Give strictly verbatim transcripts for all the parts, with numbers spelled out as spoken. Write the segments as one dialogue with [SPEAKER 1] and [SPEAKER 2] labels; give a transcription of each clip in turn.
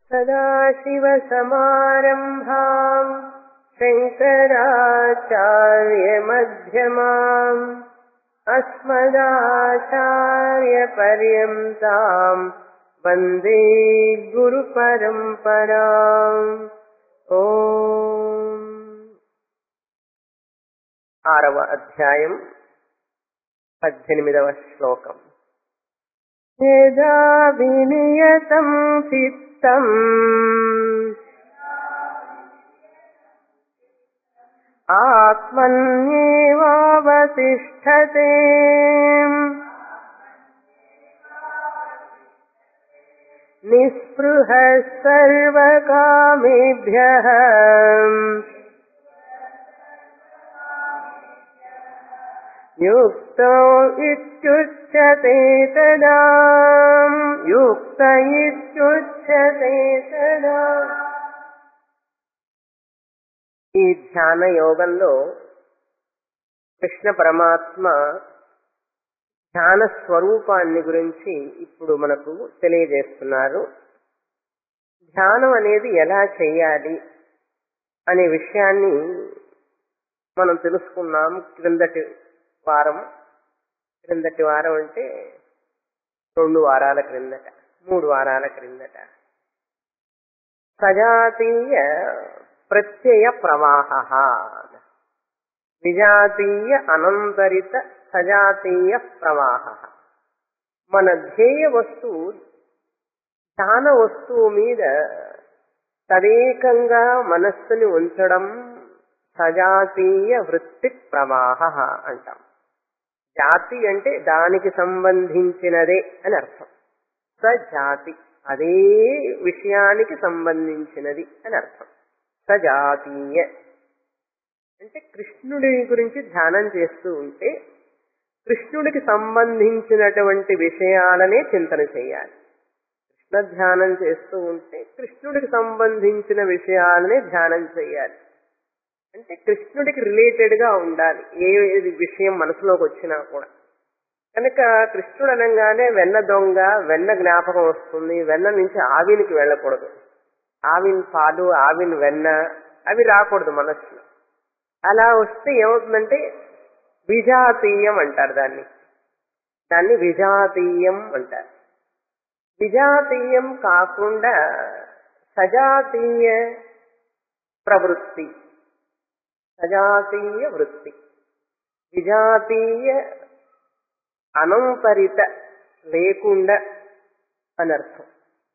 [SPEAKER 1] సదాశివసమారంభాం శంకరాచార్యమధ్యమాం అస్మదాచార్యపర్యంతాం వందే గురుపరంపరాం. ఓం. ఆరవ అధ్యాయం పద్దెనిమిదవ శ్లోకం. యదా వినియతం చిత్తం ఆత్మన్యేవావతిష్ఠతే నిస్పృహः సర్వకామేభ్యః యుక్తో ఇత్యుచ్యతే తదా. యుక్త ఇత్యుచ్యతే తదా. ఈ ధ్యాన యోగంలో కృష్ణ పరమాత్మ ధ్యాన స్వరూపాన్ని గురించి ఇప్పుడు మనకు తెలియజేస్తున్నారు. ధ్యానం అనేది ఎలా చేయాలి అనే విషయాన్ని మనం తెలుసుకున్నాం క్రిందటి వారం. క్రిందటి వారం అంటే రెండు వారాల క్రిందట, మూడు వారాల క్రిందట. సజాతీయ ప్రత్యయ ప్రవాహ, విజాతీయ అనంతరిత సజాతీయ ప్రవాహ. మన ధ్యేయ వస్తువు ధ్యాన వస్తువు మీద తదేకంగా మనస్సుని ఉంచడం సజాతీయ వృత్తి ప్రవాహ అంటాం. జాతి అంటే దానికి సంబంధించినదే అని అర్థం. సజాతి అదే విషయానికి సంబంధించినది అని అర్థం. సజాతీయ అంటే కృష్ణుడి గురించి ధ్యానం చేస్తూ ఉంటే కృష్ణుడికి సంబంధించినటువంటి విషయాలనే చింతన చేయాలి. కృష్ణ ధ్యానం చేస్తూ ఉంటే కృష్ణుడికి సంబంధించిన విషయాలనే ధ్యానం చేయాలి. అంటే కృష్ణుడికి రిలేటెడ్ గా ఉండాలి ఏ విషయం మనసులోకి వచ్చినా కూడా. కనుక కృష్ణుడు అనగానే వెన్న దొంగ, వెన్న జ్ఞాపకం వస్తుంది. వెన్న నుంచి ఆవినికి వెళ్ళకూడదు. ఆవిన్ పాలు, ఆవిన్ వెన్న అవి రాకూడదు మనస్సులో. అలా వస్తే ఏమవుతుందంటే విజాతీయం అంటారు దాన్ని. దాన్ని విజాతీయం అంటారు. విజాతీయం కాకుండా సజాతీయ ప్రవృత్తి, సజాతీయ వృత్తి, విజాతీయ అనంతరిత లేకుండా అనర్థం.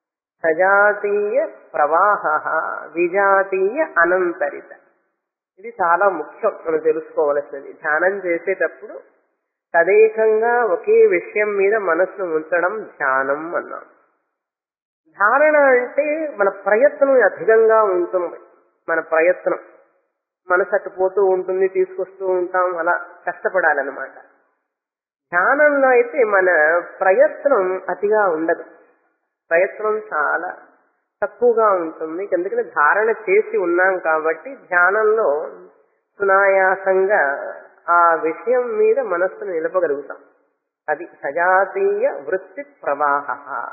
[SPEAKER 1] సజాతీయ ప్రవాహ, విజాతీయ అనంతరిత. ఇది చాలా ముఖ్యం మనం తెలుసుకోవలసినది. ధ్యానం చేసేటప్పుడు తదేకంగా ఒకే విషయం మీద మనస్సును ఉంచడం ధ్యానం అన్నాం. ధారణ అంటే మన ప్రయత్నం అధికంగా ఉంటుంది. మన ప్రయత్నం మనసు అట్టుపోతూ ఉంటుంది, తీసుకొస్తూ ఉంటాం, అలా కష్టపడాలన్నమాట. ధ్యానంలో అయితే మన ప్రయత్నం అతిగా ఉండదు. ప్రయత్నం చాలా తక్కువగా ఉంటుంది. ఎందుకంటే ధారణ చేసి ఉన్నాం కాబట్టి ధ్యానంలో సునాయాసంగా ఆ విషయం మీద మనస్సును నిలపగలుగుతాం. అది సజాతీయ వృత్తి ప్రవాహ,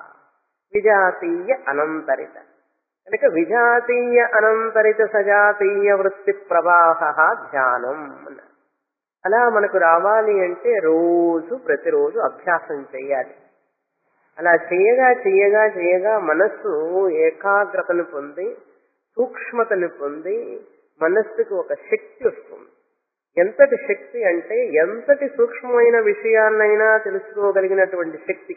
[SPEAKER 1] విజాతీయ అనంతరిత. కనుక విజాతీయ అనంతరిత సజాతీయ వృత్తి ప్రవాహ ధ్యానం. అలా మనకు రావాలి అంటే రోజు ప్రతిరోజు అభ్యాసం చేయాలి. అలా చేయగా చేయగా చేయగా మనస్సు ఏకాగ్రతను పొంది, సూక్ష్మతను పొంది మనస్సుకు ఒక శక్తి వస్తుంది. ఎంతటి శక్తి అంటే ఎంతటి సూక్ష్మమైన విషయాన్నైనా తెలుసుకోగలిగినటువంటి శక్తి.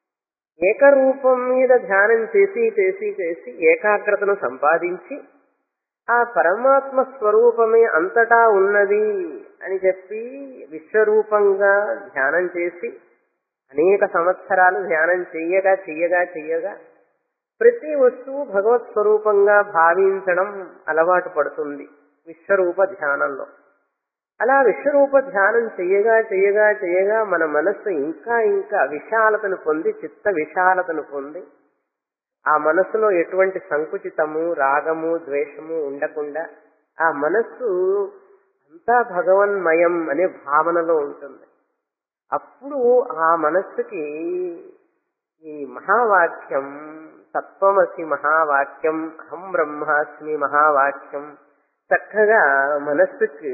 [SPEAKER 1] ఏకరూపం మీద ధ్యానం చేసి చేసి చేసి ఏకాగ్రతను సంపాదించి ఆ పరమాత్మ స్వరూపమే అంతటా ఉన్నది అని చెప్పి విశ్వరూపంగా ధ్యానం చేసి అనేక సంవత్సరాలు ధ్యానం చెయ్యగా చెయ్యగా చెయ్యగా ప్రతి వస్తువు భగవత్ స్వరూపంగా భావించడం అలవాటు పడుతుంది విశ్వరూప ధ్యానంలో. అలా విశ్వరూప ధ్యానం చెయ్యగా చెయ్యగా చెయ్యగా మన మనస్సు ఇంకా ఇంకా విశాలతను పొంది, చిత్త విశాలతను పొంది, ఆ మనస్సులో ఎటువంటి సంకుచితము, రాగము, ద్వేషము ఉండకుండా ఆ మనస్సు అంతా భగవన్మయం అనే భావనలో ఉంటుంది. అప్పుడు ఆ మనస్సుకి ఈ మహావాక్యం తత్వమసి మహావాక్యం, అహం బ్రహ్మాస్మి మహావాక్యం చక్కగా మనస్సుకి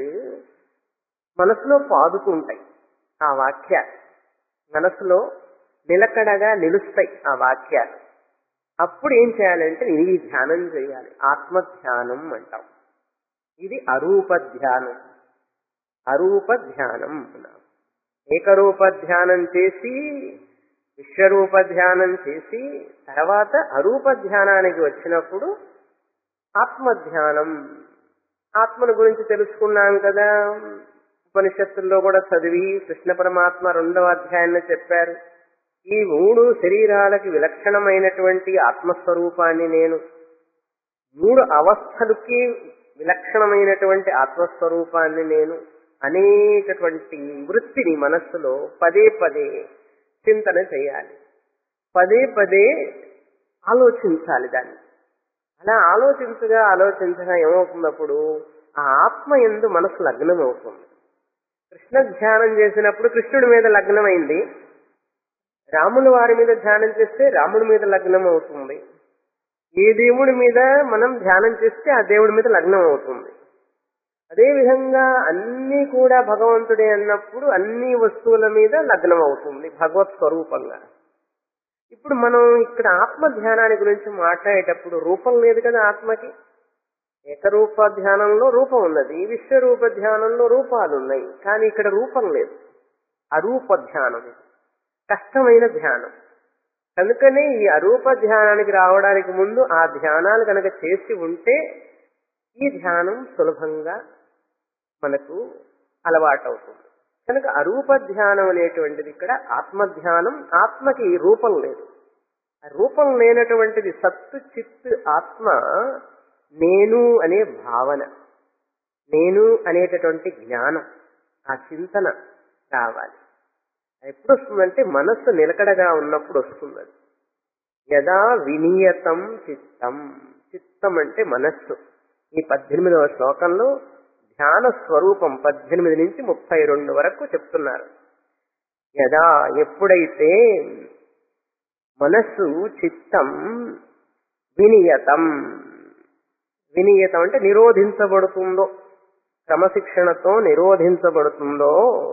[SPEAKER 1] మనసులో పాదుకుంటాయి. ఆ వాక్యాలు మనసులో నిలకడగా నిలుస్తాయి. ఆ వాక్యాలు అప్పుడు ఏం చేయాలంటే ఈ ధ్యానం చేయాలి. ఆత్మ ధ్యానం అంటాం. ఇది అరూప ధ్యానం. అరూప ధ్యానం ఏకరూప ధ్యానం చేసి విశ్వరూప ధ్యానం చేసి తర్వాత అరూప ధ్యానానికి వచ్చినప్పుడు ఆత్మ ధ్యానం. ఆత్మను గురించి తెలుసుకున్నాం కదా, ఉపనిషత్తుల్లో కూడా చదివి కృష్ణ పరమాత్మ రెండవ అధ్యాయంలో చెప్పారు. ఈ మూడు శరీరాలకి విలక్షణమైనటువంటి ఆత్మస్వరూపాన్ని నేను, మూడు అవస్థలకి విలక్షణమైనటువంటి ఆత్మస్వరూపాన్ని నేను అనేటటువంటి వృత్తిని మనస్సులో పదే పదే చింతన చేయాలి. పదే పదే ఆలోచించాలి దాన్ని. అలా ఆలోచించగా ఆలోచించగా ఏమవుతున్నప్పుడు ఆ ఆత్మ యందు మనసు లగ్నం అవుతుంది. కృష్ణ ధ్యానం చేసినప్పుడు కృష్ణుడి మీద లగ్నమైంది, రాముల వారి మీద ధ్యానం చేస్తే రాముడి మీద లగ్నం అవుతుంది. ఏ దేవుడి మీద మనం ధ్యానం చేస్తే ఆ దేవుడి మీద లగ్నం అవుతుంది. అదేవిధంగా అన్నీ కూడా భగవంతుడే అన్నప్పుడు అన్ని వస్తువుల మీద లగ్నం అవుతుంది భగవత్ స్వరూపంగా. ఇప్పుడు మనం ఇక్కడ ఆత్మ ధ్యానాన్ని గురించి మాట్లాడేటప్పుడు రూపం లేదు కదా ఆత్మకి. ఏకరూప ధ్యానంలో రూపం ఉన్నది, విశ్వరూప ధ్యానంలో రూపాలు ఉన్నాయి, కానీ ఇక్కడ రూపం లేదు. అరూప ధ్యానం కష్టమైన ధ్యానం. కనుకనే ఈ అరూప ధ్యానానికి రావడానికి ముందు ఆ ధ్యానాలు కనుక చేసి ఉంటే ఈ ధ్యానం సులభంగా మనకు అలవాటవుతుంది. కనుక అరూప ధ్యానం అనేటువంటిది ఇక్కడ ఆత్మధ్యానం. ఆత్మకి రూపం లేదు. రూపం లేనటువంటిది సత్తు చిత్ ఆత్మ నేను అనే భావన, నేను అనేటటువంటి జ్ఞానం, ఆ చింతన రావాలి. ఎప్పుడు వస్తుందంటే మనస్సు నిలకడగా ఉన్నప్పుడు వస్తుంది. యదా వినియతం చిత్తం. చిత్తం అంటే మనస్సు. ఈ పద్దెనిమిదవ శ్లోకంలో ధ్యాన స్వరూపం పద్దెనిమిది నుంచి ముప్పై రెండు వరకు చెప్తున్నారు. యదా ఎప్పుడైతే మనస్సు చిత్తం వినియతం, వినియతం అంటే నిరోధించబడుతుందో, క్రమశిక్షణతో నిరోధించబడుతుందో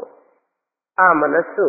[SPEAKER 1] ఆ మనస్సు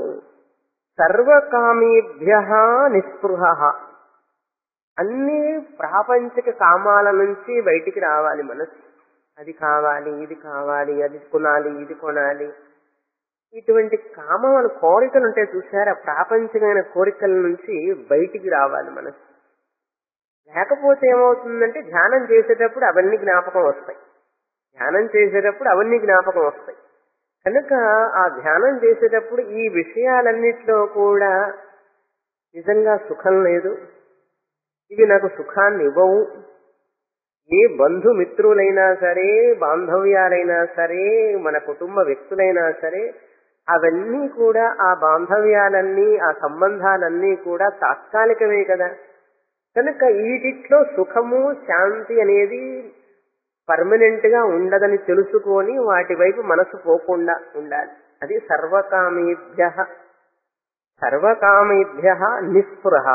[SPEAKER 1] సర్వకామీభ్య నిస్పృహ, అన్ని ప్రాపంచిక కామాల నుంచి బయటికి రావాలి మనస్సు. అది కావాలి, ఇది కావాలి, అది కొనాలి, ఇది కొనాలి, ఇటువంటి కామమైన కోరికలు ఉంటాయి చూసారా, ప్రాపంచికమైన కోరికల నుంచి బయటికి రావాలి మనస్సు. లేకపోతే ఏమవుతుందంటే ధ్యానం చేసేటప్పుడు అవన్నీ జ్ఞాపకం వస్తాయి, ధ్యానం చేసేటప్పుడు అవన్నీ జ్ఞాపకం వస్తాయి. కనుక ఆ ధ్యానం చేసేటప్పుడు ఈ విషయాలన్నిట్లో కూడా నిజంగా సుఖం లేదు, ఇవి నాకు సుఖాన్ని ఇవ్వవు. ఏ బంధుమిత్రులైనా సరే, బాంధవ్యాలైనా సరే, మన కుటుంబ వ్యక్తులైనా సరే, అవన్నీ కూడా ఆ బాంధవ్యాలన్నీ ఆ సంబంధాలన్నీ కూడా తాత్కాలికమే కదా. కనుక వీటిట్లో సుఖము శాంతి అనేది పర్మనెంట్ గా ఉండదని తెలుసుకొని వాటి వైపు మనసు పోకుండా ఉండాలి. అది సర్వకామేభ్య సర్వకామేభ్య నిస్పృహ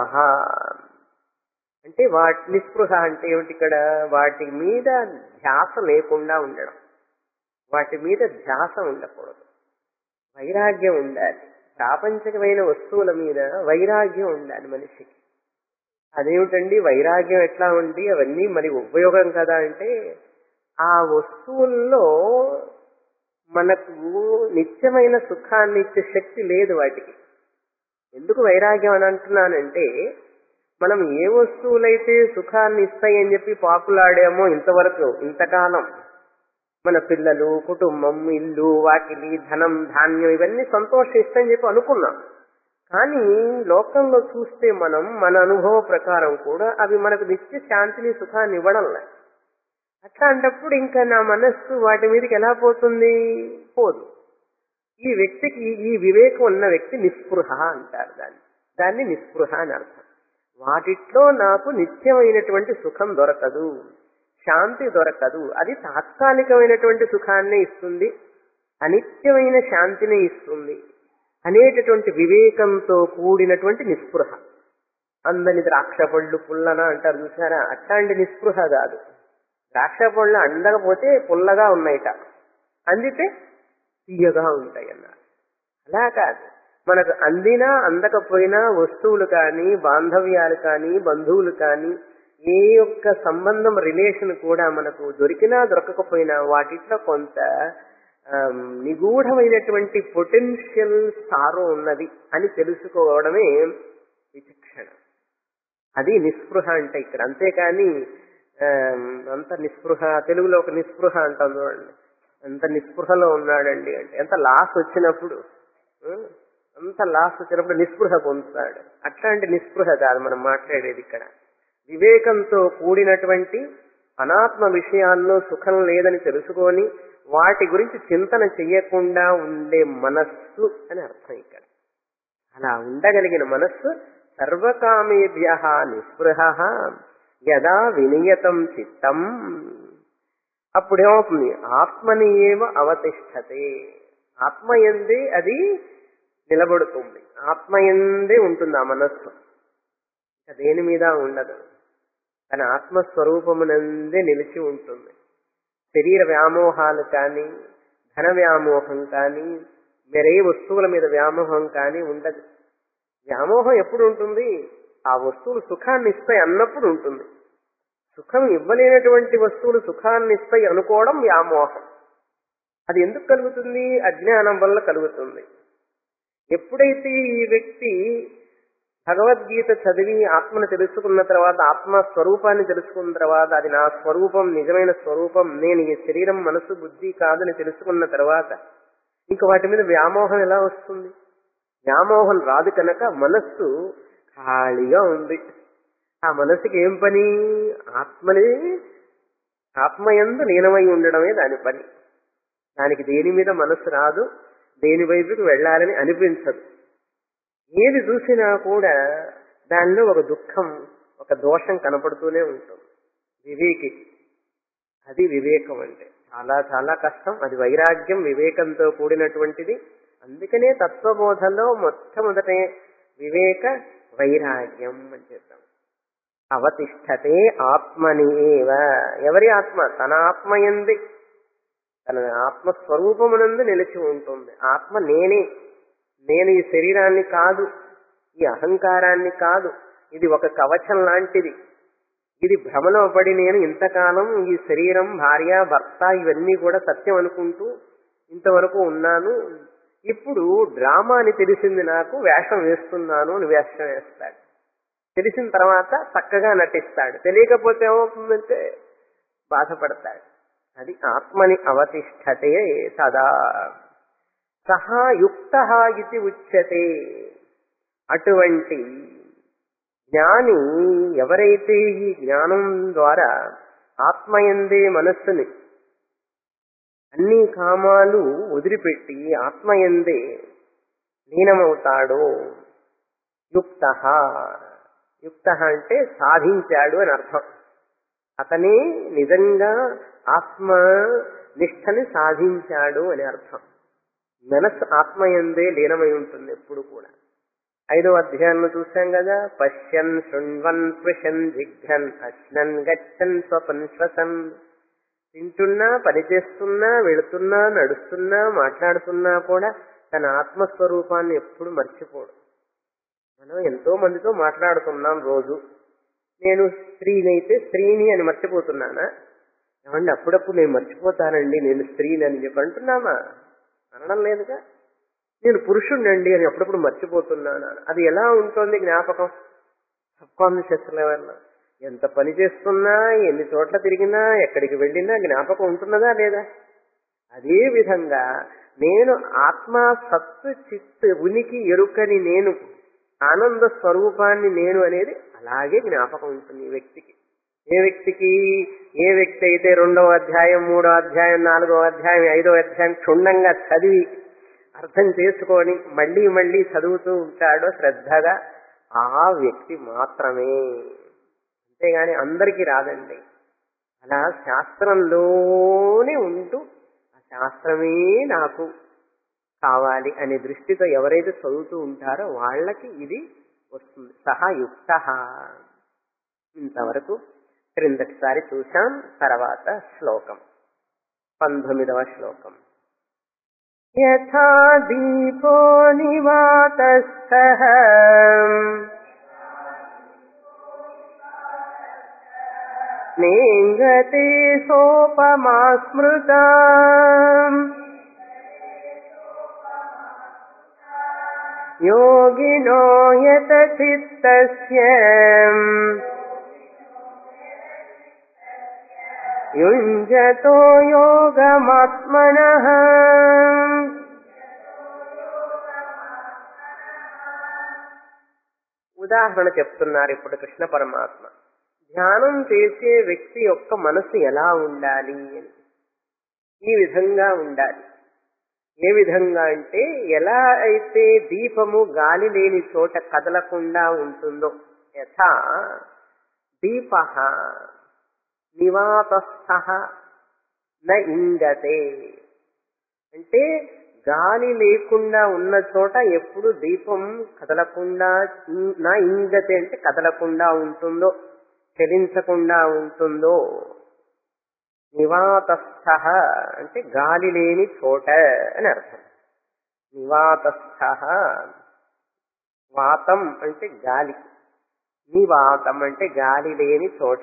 [SPEAKER 1] అంటే వాటి నిస్పృహ అంటే ఏమిటి? ఇక్కడ వాటి మీద ధ్యాస లేకుండా ఉండడం, వాటి మీద ధ్యాస ఉండకూడదు, వైరాగ్యం ఉండాలి. ప్రాపంచికమైన వస్తువుల మీద వైరాగ్యం ఉండాలి మనిషికి. అదేమిటండి వైరాగ్యం ఎట్లా ఉంది, అవన్నీ మరి ఉపయోగం కదా అంటే, ఆ వస్తువుల్లో మనకు నిత్యమైన సుఖాన్ని ఇచ్చే శక్తి లేదు వాటికి. ఎందుకు వైరాగ్యం అని అంటున్నానంటే, మనం ఏ వస్తువులైతే సుఖాన్ని ఇస్తాయని చెప్పి పాకులాడామో ఇంతవరకు ఇంతకాలం, మన పిల్లలు, కుటుంబం, ఇల్లు, వాకిలి, ధనం, ధాన్యం ఇవన్నీ సంతోషం ఇస్తాయని చెప్పి అనుకున్నాం. కానీ లోకంలో చూస్తే మనం మన అనుభవ ప్రకారం కూడా అవి మనకు నిత్య శాంతిని సుఖాన్ని ఇవ్వడంలే. అట్లాంటప్పుడు ఇంకా నా మనస్సు వాటి మీదకి ఎలా పోతుంది? పోదు. ఈ వ్యక్తికి ఈ వివేకం ఉన్న వ్యక్తి నిస్పృహ అంటారు దాన్ని. దాన్ని నిస్పృహ అని అర్థం. వాటిట్లో నాకు నిత్యమైనటువంటి సుఖం దొరకదు, శాంతి దొరకదు, అది తాత్కాలికమైనటువంటి సుఖాన్నే ఇస్తుంది, అనిత్యమైన శాంతిని ఇస్తుంది అనేటటువంటి వివేకంతో కూడినటువంటి నిస్పృహ. అందని ద్రాక్ష పళ్ళు పుల్లన అంటారు చూసారా, అట్లాంటి నిస్పృహ కాదు. ద్రాక్ష పళ్ళు అందకపోతే పుల్లగా ఉన్నాయిట, అందితే తీయగా ఉంటాయి అన్నారు. అలా కాదు, మనకు అందినా అందకపోయినా వస్తువులు కానీ బాంధవ్యాలు కానీ బంధువులు కానీ ఏ యొక్క సంబంధం రిలేషన్ కూడా మనకు దొరికినా దొరకకపోయినా వాటిట్లో కొంత నిగూఢమైనటువంటి పొటెన్షియల్ సారో ఉన్నది అని తెలుసుకోవడమే విచక్షణ. అది నిస్పృహ అంటే ఇక్కడ. అంతేకాని అంత నిస్పృహ, తెలుగులో ఒక నిస్పృహ అంటాం చూడండి, అంత నిస్పృహలో ఉన్నాడండి అంటే ఎంత లాస్ వచ్చినప్పుడు, అంత లాస్ వచ్చినప్పుడు నిస్పృహ పొందుతాడు. అట్లాంటి నిస్పృహ కాదు మనం మాట్లాడేది ఇక్కడ. వివేకంతో కూడినటువంటి అనాత్మ విషయాల్లో సుఖం లేదని తెలుసుకొని వాటి గురించి చింతన చెయ్యకుండా ఉండే మనస్సు అని అర్థం ఇక్కడ. అలా ఉండగలిగిన మనస్సు సర్వకామేభ్య నిస్పృహ యదా వినియతం చిత్తం, అప్పుడేమవుతుంది, ఆత్మని ఏవ అవతిష్టతే, ఆత్మయందే అది నిలబడుతుంది, ఆత్మయందే ఉంటుంది ఆ మనస్సు, దేని మీద ఉండదు, తన ఆత్మస్వరూపమునందే నిలిచి ఉంటుంది. శరీర వ్యామోహాలు కానీ ధన వ్యామోహం కానీ వేరే వస్తువుల మీద వ్యామోహం కానీ ఉండదు. వ్యామోహం ఎప్పుడు ఉంటుంది, ఆ వస్తువులు సుఖాన్ని ఇస్తాయి అన్నప్పుడు ఉంటుంది. సుఖం ఇవ్వలేనటువంటి వస్తువులు సుఖాన్ని ఇస్తాయి అనుకోవడం వ్యామోహం. అది ఎందుకు కలుగుతుంది, అజ్ఞానం వల్ల కలుగుతుంది. ఎప్పుడైతే ఈ వ్యక్తి భగవద్గీత చదివి ఆత్మను తెలుసుకున్న తర్వాత, ఆత్మ స్వరూపాన్ని తెలుసుకున్న తర్వాత, అది నా స్వరూపం, నిజమైన స్వరూపం, నేను ఈ శరీరం మనసు బుద్ధి కాదని తెలుసుకున్న తర్వాత ఇంక వాటి మీద వ్యామోహం ఎలా వస్తుంది? వ్యామోహం రాదు కనుక మనస్సు ఖాళీగా ఉంది. ఆ మనసుకి ఏం పని, ఆత్మని ఆత్మయందు లీనమై ఉండడమే దాని పని. దానికి దేని మీద మనస్సు రాదు, దేని వైపుకి వెళ్ళాలని అనిపించదు. ఏది చూసినా కూడా దానిలో ఒక దుఃఖం, ఒక దోషం కనపడుతూనే ఉంటుంది వివేకి. అది వివేకం అంటే చాలా చాలా కష్టం. అది వైరాగ్యం, వివేకంతో కూడినటువంటిది. అందుకనే తత్వబోధలో మొట్టమొదటే వివేక వైరాగ్యం అని చెప్తాం. అవతిష్టతే ఆత్మని ఏవ, ఎవరి ఆత్మ, తన ఆత్మయంది, తన ఆత్మస్వరూపమునందు నిలిచి ఉంటుంది. ఆత్మ నేనే, నేను ఈ శరీరాన్ని కాదు, ఈ అహంకారాన్ని కాదు, ఇది ఒక కవచం లాంటిది. ఇది భ్రమలో పడి నేను ఇంతకాలం ఈ శరీరం, భార్య, భర్త ఇవన్నీ కూడా సత్యం అనుకుంటూ ఇంతవరకు ఉన్నాను. ఇప్పుడు డ్రామా అని తెలిసింది నాకు, వేషం వేస్తున్నాను అని వేషం వేస్తాడు. తెలిసిన తర్వాత చక్కగా నటిస్తాడు. తెలియకపోతే ఏమవుతుందంటే బాధపడతాడు. అది ఆత్మని అవతిష్టతే సదా సహా యుక్త ఇది ఉచ్యతే. అటువంటి జ్ఞాని ఎవరైతే ఈ జ్ఞానం ద్వారా ఆత్మయందే మనస్సుని అన్ని కామాలు వదిలిపెట్టి ఆత్మయందే లీనమవుతాడో, యుక్త, యుక్త అంటే సాధించాడు అని అర్థం. అతనే నిజంగా ఆత్మ నిష్టని సాధించాడు అని అర్థం. మనస్సు ఆత్మయందే లీనమై ఉంటుంది ఎప్పుడు కూడా. ఐదో అధ్యాయంలో చూసాం కదా, పశ్యన్ శృణ్వన్ స్పృశన్ జిఘ్రన్ అశ్నన్ గచ్చన్ స్వపన్ శ్వసన్. తింటున్నా, పనిచేస్తున్నా, వెళుతున్నా, నడుస్తున్నా, మాట్లాడుతున్నా కూడా తన ఆత్మస్వరూపాన్ని ఎప్పుడు మర్చిపోడు. మనం ఎంతో మందితో మాట్లాడుతున్నాం రోజు. నేను స్త్రీనైతే స్త్రీని అని మర్చిపోతున్నానా? ఏమండి అప్పుడప్పుడు నేను మర్చిపోతానండి నేను స్త్రీని అని చెప్పి అంటున్నామా? అనడం లేదుగా. నేను పురుషుణ్ణండి అని అప్పుడప్పుడు మర్చిపోతున్నానా? అది ఎలా ఉంటుంది జ్ఞాపకం? సబ్కాన్షియస్ లెవెల్లో ఎంత పని చేస్తున్నా, ఎన్ని చోట్ల తిరిగినా, ఎక్కడికి వెళ్ళినా జ్ఞాపకం ఉంటున్నదా లేదా? అదే విధంగా నేను ఆత్మ, సత్తు, చిత్, ఉనికి, ఎరుకని నేను, ఆనంద స్వరూపాన్ని నేను అనేది అలాగే జ్ఞాపకం ఉంటుంది ఈ వ్యక్తికి. ఏ వ్యక్తికి? ఏ వ్యక్తి అయితే రెండవ అధ్యాయం, మూడో అధ్యాయం, నాలుగో అధ్యాయం, ఐదో అధ్యాయం క్షుణ్ణంగా చదివి అర్థం చేసుకొని మళ్లీ మళ్లీ చదువుతూ ఉంటాడో శ్రద్ధగా, ఆ వ్యక్తి మాత్రమే. అంతేగాని అందరికీ రాదండి. అలా శాస్త్రంలోనే ఉంటూ ఆ శాస్త్రమే నాకు కావాలి అనే దృష్టితో ఎవరైతే చదువుతూ ఉంటారో వాళ్ళకి ఇది వస్తుంది. సహ యుక్త. ఇంతవరకు క్రిందటిసారి చూశాం. తర్వాత శ్లోకం పంతొమ్మిదవ శ్లోకం. యథా దీపో నివాతస్థః నేంగతే సోపమా స్మృతా యోగినో యత చిత్తస్య యుంజతో యోగమాత్మనః. ఉదాహరణ చెప్తున్నారు ఇప్పుడు కృష్ణ పరమాత్మ. ధ్యానం చేసే వ్యక్తి యొక్క మనసు ఎలా ఉండాలి అని. ఈ విధంగా ఉండాలి. ఏ విధంగా అంటే ఎలా అయితే దీపము గాలి లేని చోట కదలకుండా ఉంటుందో, యథా దీపః నివాతస్థః న ఇంగతే, అంటే గాలి లేకుండా ఉన్న చోట ఎప్పుడు దీపం కదలకుండా, నా ఇంగతే అంటే కదలకుండా ఉంటుందో, చలించకుండా ఉంటుందో. నివాతస్థః అంటే గాలి లేని చోట అని అర్థం. నివాతస్థః, వాతం అంటే గాలి, నివాతం అంటే గాలి లేని చోట,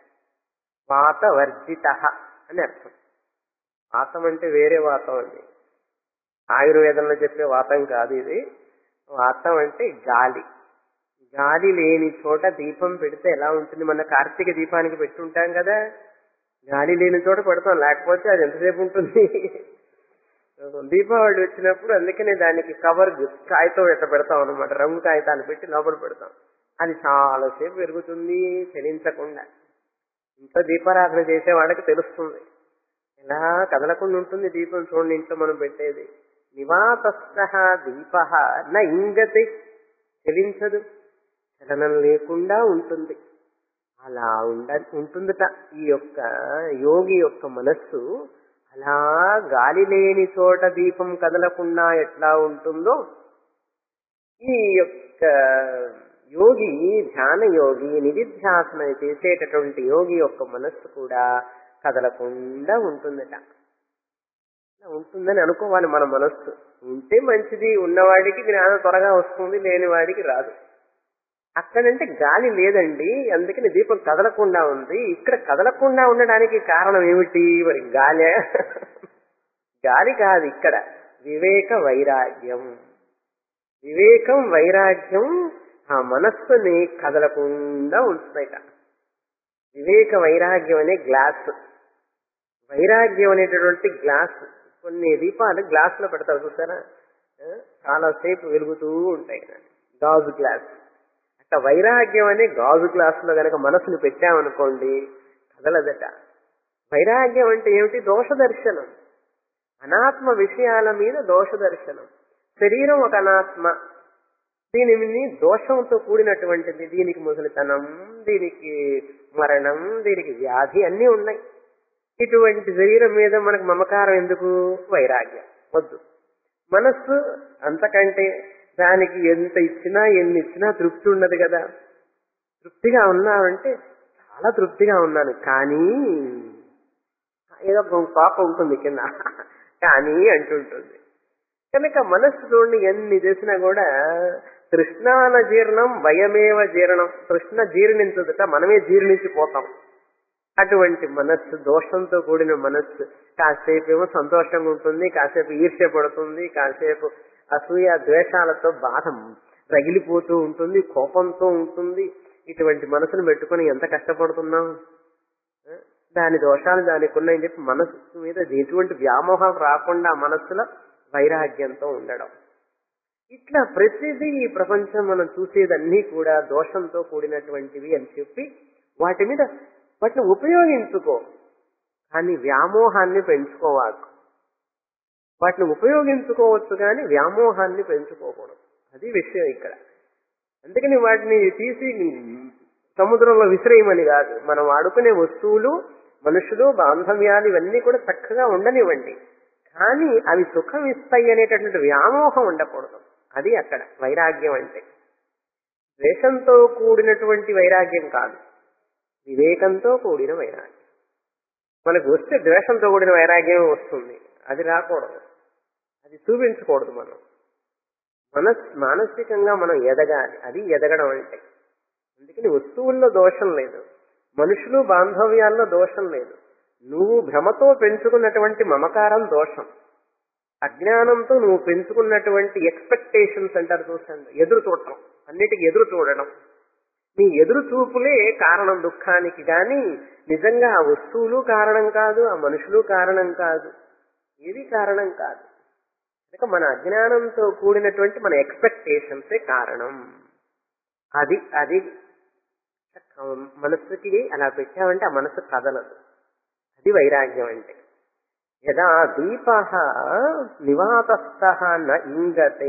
[SPEAKER 1] వాతవర్జితః అని అర్థం. వాతం అంటే వేరే వాతం అండి, ఆయుర్వేదంలో చెప్పే వాతం కాదు ఇది. వాతం అంటే గాలి. గాలి లేని చోట దీపం పెడితే ఎలా ఉంటుంది? మన కార్తీక దీపానికి పెట్టుంటాం కదా, గాలి లేని చోట పెడతాం, లేకపోతే అది ఎంతసేపు ఉంటుంది? దీపావళి వచ్చినప్పుడు అందుకనే దానికి కవర్ కాగితం ఎట్లా పెడతాం అనమాట, రంగు కాగితాలు పెట్టి లోపల పెడతాం. అది చాలాసేపు పెరుగుతుంది చలించకుండా. ఇంట్లో దీపారాధన చేసే వాళ్ళకి తెలుస్తుంది ఎలా కదలకుండా ఉంటుంది దీపం. చూడండి ఇంట్లో మనం పెట్టేది. నివాతస్థః దీపః న ఇంగతి, చలించదు, చలనం లేకుండా ఉంటుంది. అలా ఉండ ఉంటుందట ఈ యొక్క యోగి యొక్క మనస్సు. అలా గాలి లేని చోట దీపం కదలకుండా ఎట్లా ఉంటుందో, ఈ యొక్క యోగి, ధ్యాన యోగి, నిధిధ్యాసన చేసేటటువంటి యోగి యొక్క మనస్సు కూడా కదలకుండా ఉంటుందట. ఉంటుందని అనుకోవాలి మన మనస్సు. ఉంటే మంచిది, ఉన్నవాడికి జ్ఞానం త్వరగా వస్తుంది, లేని వాడికి రాదు. అక్కడంటే గాలి లేదండి, అందుకని దీపం కదలకుండా ఉంది. ఇక్కడ కదలకుండా ఉండడానికి కారణం ఏమిటి? మరి గాలి గాలి కాదు, ఇక్కడ వివేక వైరాగ్యం. వివేకం వైరాగ్యం ఆ మనస్సుని కదలకుండా ఉంచుతాయిట. వివేక వైరాగ్యం అనే గ్లాస్, వైరాగ్యం అనేటటువంటి గ్లాస్. కొన్ని దీపాలు గ్లాస్ లో పెడతారు చూసారా, చాలాసేపు వెలుగుతూ ఉంటాయి, గాజు గ్లాస్. అట్లా వైరాగ్యం అనే గాజు గ్లాస్ లో గనక మనసును పెట్టామనుకోండి కదలదట. వైరాగ్యం అంటే ఏమిటి? దోష దర్శనం, అనాత్మ విషయాల మీద దోష దర్శనం. శరీరం ఒక అనాత్మ, దీనిని దోషంతో కూడినటువంటిది. దీనికి ముసలితనం, దీనికి మరణం, దీనికి వ్యాధి అన్నీ ఉన్నాయి. ఇటువంటి శరీరం మీద మనకు మమకారం ఎందుకు? వైరాగ్యం వద్దు. మనస్సు అంతకంటే దానికి ఎంత ఇచ్చినా ఎన్ని ఇచ్చినా తృప్తి ఉండదు కదా. తృప్తిగా ఉన్నామంటే చాలా తృప్తిగా ఉన్నాను, కానీ ఏదో పాప ఉంటుంది కింద, కానీ అంటుంటుంది. కనుక మనస్సు చూడండి ఎన్ని చేసినా కూడా తృష్ణాన జీర్ణం వయమేవ జీర్ణం. తృష్ణ జీర్ణించదుట, మనమే జీర్ణించిపోతాం. అటువంటి మనస్సు, దోషంతో కూడిన మనస్సు, కాసేపు ఏమో సంతోషంగా ఉంటుంది, కాసేపు ఈర్ష్య పడుతుంది, కాసేపు అసూయ ద్వేషాలతో బాధ రగిలిపోతూ ఉంటుంది, కోపంతో ఉంటుంది. ఇటువంటి మనసును పెట్టుకుని ఎంత కష్టపడుతున్నాం. దాని దోషాలు దానికి ఉన్నాయని చెప్పి మనస్సు మీద ఎటువంటి వ్యామోహం రాకుండా మనస్సులో వైరాగ్యంతో ఉండడం. ఇట్లా ప్రతిదీ ఈ ప్రపంచం మనం చూసేదన్నీ కూడా దోషంతో కూడినటువంటివి అని చెప్పి వాటి మీద వాటిని ఉపయోగించుకో, కానీ వ్యామోహాన్ని పెంచుకోవాలి. వాటిని ఉపయోగించుకోవచ్చు కానీ వ్యామోహాన్ని పెంచుకోకూడదు. అది విషయం ఇక్కడ. అందుకని వాటిని తీసి సముద్రంలో విసిరేయమని కాదు. మనం వాడుకునే వస్తువులు, మనుషులు, బాంధవ్యాలు ఇవన్నీ కూడా చక్కగా ఉండనివ్వండి, కానీ అవి సుఖం ఇస్తాయి అనేటటువంటి వ్యామోహం ఉండకూడదు. అది అక్కడ వైరాగ్యం అంటే. ద్వేషంతో కూడినటువంటి వైరాగ్యం కాదు, వివేకంతో కూడిన వైరాగ్యం. మనకు వస్తే ద్వేషంతో కూడిన వైరాగ్యం వస్తుంది, అది రాకూడదు, అది చూపించకూడదు. మనం మనస్ మానసికంగా మనం ఎదగాలి, అది ఎదగడం అంటే. అందుకని వస్తువుల్లో దోషం లేదు, మనుషులు బాంధవ్యాల్లో దోషం లేదు. నువ్వు భ్రమతో పెంచుకున్నటువంటి మమకారం దోషం, అజ్ఞానంతో నువ్వు పెంచుకున్నటువంటి ఎక్స్పెక్టేషన్స్ అంటారు చూసండి, ఎదురు చూడటం, అన్నిటికీ ఎదురు చూడడం. నీ ఎదురు చూపులే కారణం దుఃఖానికి, కానీ నిజంగా ఆ వస్తువులు కారణం కాదు, ఆ మనుషులు కారణం కాదు, ఏది కారణం కాదు. కనుక మన అజ్ఞానంతో కూడినటువంటి మన ఎక్స్పెక్టేషన్సే కారణం. అది అది మనస్సుకి అలా పెట్టామంటే ఆ మనస్సు కదలదు, అది వైరాగ్యం అంటే. యదా దీప నివాతస్థ న ఇంగతే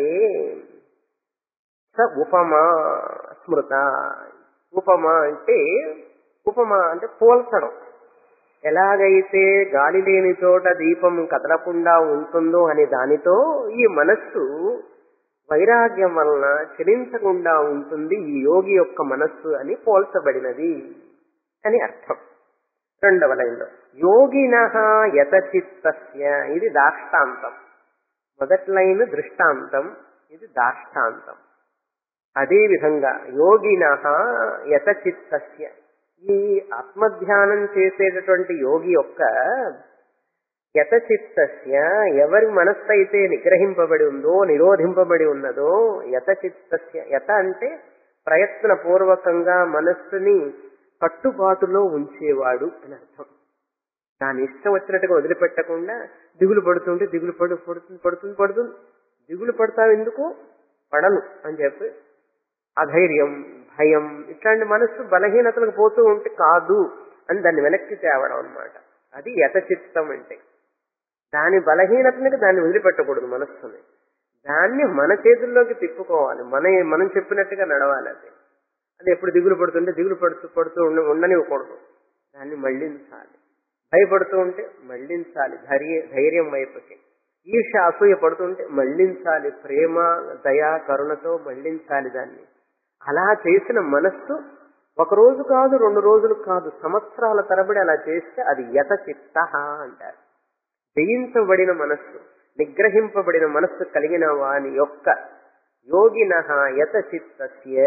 [SPEAKER 1] స ఉపమా స్మృత. ఉపమా అంటే ఉపమా అంటే పోల్చడం. ఎలాగైతే గాలి లేని చోట దీపం కదలకుండా ఉంటుందో అనే దానితో ఈ మనస్సు వైరాగ్యం వలన చలించకుండా ఉంటుంది ఈ యోగి యొక్క మనస్సు అని పోల్చబడినది అని అర్థం. రెండవ లైన్లో యోగినః యతచిత్తస్య, ఇది దాష్టాంతం. మొదటి లైన్ దృష్టాంతం, ఇది దాష్టాంతం. అదేవిధంగా యోగినః యతచిత్తస్య, ఈ ఆత్మధ్యానం చేసేటటువంటి యోగి యొక్క యతచిత్తస్య, ఎవరి మనస్సు అయితే నిగ్రహింపబడి ఉందో, నిరోధింపబడి ఉన్నదో, యతచిత్తస్య, యత అంటే ప్రయత్నపూర్వకంగా మనస్సుని కట్టుబాటులో ఉంచేవాడు అని అర్థం. దాని ఇష్టం వచ్చినట్టుగా వదిలిపెట్టకుండా దిగులు పడుతుంటే దిగులు పడు పడుతుంది పడుతుంది పడుతుంది దిగులు పడతావు ఎందుకు, పడను అని చెప్పి అధైర్యం, భయం, ఇట్లాంటి మనస్సు బలహీనతలకు పోతూ ఉంటే కాదు అని దాన్ని వెనక్కి తేవడం అనమాట. అది యతచిత్తం అంటే. దాని బలహీనతనికి దాన్ని వదిలిపెట్టకూడదు మనస్సుని, దాన్ని మన చేతుల్లోకి తిప్పుకోవాలి, మన మనం చెప్పినట్టుగా నడవాలి. అది అది ఎప్పుడు దిగులు పడుతుంటే దిగులు పడుతూ పడుతూ ఉండ ఉండనివ్వకూడదు, దాన్ని మళ్లించాలి. భయపడుతూ ఉంటే మళ్లించాలి ధైర్య ధైర్యం వైపుకి. ఈర్ష అసూయ పడుతుంటే మళ్లించాలి, ప్రేమ దయా కరుణతో మళ్లించాలి దాన్ని. అలా చేసిన మనస్సు ఒక రోజు కాదు, రెండు రోజులు కాదు, సంవత్సరాల తరబడి అలా చేస్తే అది యతచిత్త అంటారు. జయించబడిన మనస్సు, నిగ్రహింపబడిన మనస్సు కలిగిన వాని యొక్క యోగినః యతచిత్తస్య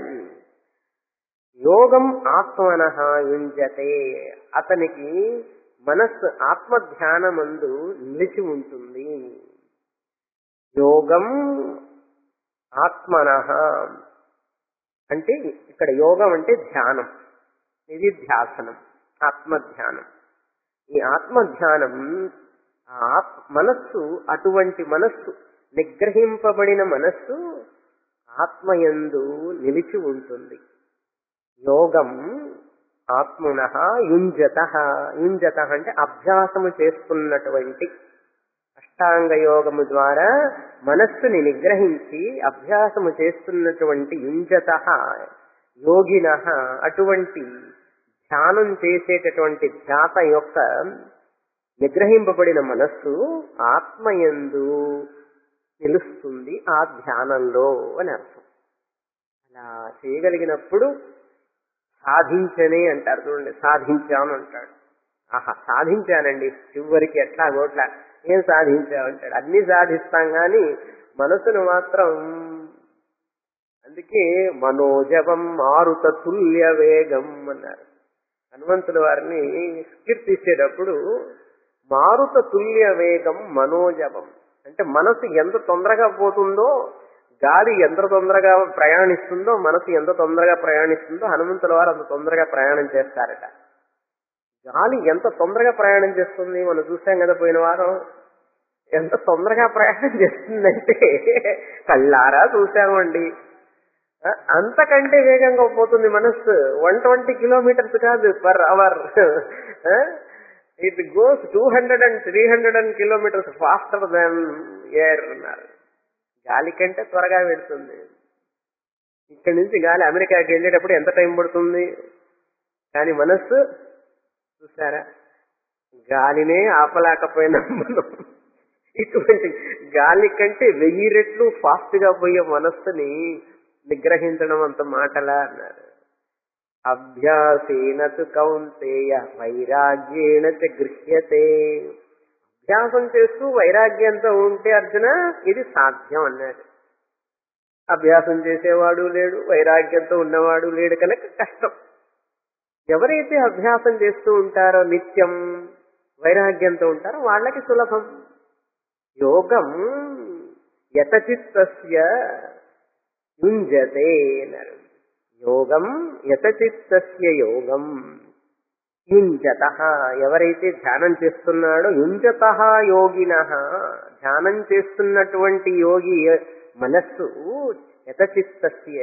[SPEAKER 1] యోగం ఆత్మనః యుంజతే, అతనికి మనస్సు ఆత్మధ్యానమందు నిలిచి ఉంటుంది. యోగం ఆత్మనః అంటే ఇక్కడ యోగం అంటే ధ్యానం, ఇది ధ్యాసనం, ఆత్మధ్యానం. ఈ ఆత్మధ్యానం మనస్సు, అటువంటి మనస్సు నిగ్రహింపబడిన మనస్సు ఆత్మయందు నిలిచి ఉంటుంది. యోగం ఆత్మనః యుంజతః, యుంజతః అంటే అభ్యాసము చేస్తున్నటువంటి, అష్టాంగ యోగము ద్వారా మనస్సుని నిగ్రహించి అభ్యాసము చేస్తున్నటువంటి యుంజతః యోగినః, అటువంటి ధ్యానం చేసేటటువంటి ధ్యాత యొక్క నిగ్రహింపబడిన మనస్సు ఆత్మయందు నిలుస్తుంది ఆ ధ్యానంలో అని అర్థం. అలా చేయగలిగినప్పుడు సాధించనే అంటారు చూడండి, సాధించాను అంటాడు. ఆహా సాధించానండి చివరికి ఎట్లా గోట్లా, ఏం సాధించావు అంటాడు. అన్ని సాధిస్తాం కానీ మనసును మాత్రం, అందుకే మనోజవం మారుత తుల్య వేగం అన్నారు. హనుమంతుల వారిని కీర్తించేటప్పుడు మారుత తుల్య వేగం మనోజవం అంటే మనసు ఎంత తొందరగా పోతుందో, గాలి ఎంత తొందరగా ప్రయాణిస్తుందో, మనసు ఎంత తొందరగా ప్రయాణిస్తుందో హనుమంతుల వారు అంత తొందరగా ప్రయాణం చేస్తారట. గాలి ఎంత తొందరగా ప్రయాణం చేస్తుంది మనం చూసాం కదా పోయిన వారం. ఎంత తొందరగా ప్రయాణం చేస్తుందంటే కళ్ళారా చూసామండి. అంతకంటే వేగంగా పోతుంది మనస్సు. వన్ ట్వంటీ కిలోమీటర్స్ కాదు per hour, it goes two hundred and three hundred and kilometers faster than air అన్నారు. గాలి కంటే త్వరగా పెడుతుంది. ఇక్కడి నుంచి గాలి అమెరికాకి వెళ్ళేటప్పుడు ఎంత టైం పడుతుంది, కానీ మనస్సు చూసారా, గాలినే ఆపలేకపోయినా మనం ఇటువంటి గాలి కంటే వెయ్యి రెట్లు ఫాస్ట్ గా పోయే మనస్సుని నిగ్రహించడం అంత మాటలా అన్నారు. అభ్యాసేన తు కౌంతేయ వైరాగ్యేణ చ గృహ్యతే. అభ్యాసం చేస్తూ వైరాగ్యంతో ఉంటే అర్జున ఇది సాధ్యం అన్నాడు. అభ్యాసం చేసేవాడు లేడు, వైరాగ్యంతో ఉన్నవాడు లేడు కనుక కష్టం. ఎవరైతే అభ్యాసం చేస్తూ ఉంటారో నిత్యం వైరాగ్యంతో ఉంటారో వాళ్ళకి సులభం. యోగం యతచిత్తస్య యుంజతే అన్నారు. యోగం యతచిత్తస్య యోగం యుంజత. ఎవరైతే ధ్యానం చేస్తున్నాడో యుంజత యోగిన, ధ్యానం చేస్తున్నటువంటి యోగి మనస్సు యతచిత్తస్య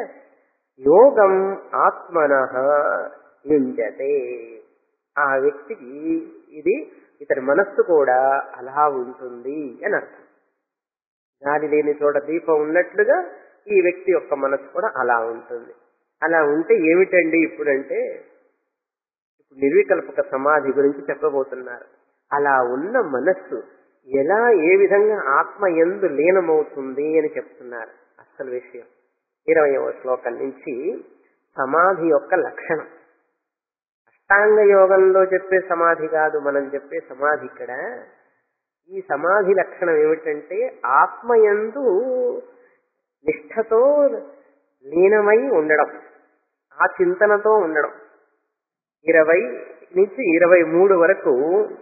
[SPEAKER 1] యోగం ఆత్మనః యుంజతే. ఆ వ్యక్తికి ఇది ఇతని మనస్సు కూడా అలా ఉంటుంది అని అర్థం. గాలి లేని చోట దీపం ఉన్నట్లుగా ఈ వ్యక్తి యొక్క మనస్సు కూడా అలా ఉంటుంది. అలా ఉంటే ఏమిటండి ఇప్పుడంటే ఇప్పుడు నిర్వికల్పక సమాధి గురించి చెప్పబోతున్నారు. అలా ఉన్న మనస్సు ఎలా ఏ విధంగా ఆత్మ యందు లీనమవుతుంది అని చెప్తున్నారు. అసలు విషయం ఇరవయవ శ్లోకం నుంచి సమాధి యొక్క లక్షణం. అష్టాంగ యోగంలో చెప్పే సమాధి కాదు మనం చెప్పే సమాధి. ఇక్కడ ఈ సమాధి లక్షణం ఏమిటంటే ఆత్మయందు నిష్ఠతో లీనమై ఉండడం, ఆ చింతనతో ఉండడం. ఇరవై నుంచి ఇరవై మూడు వరకు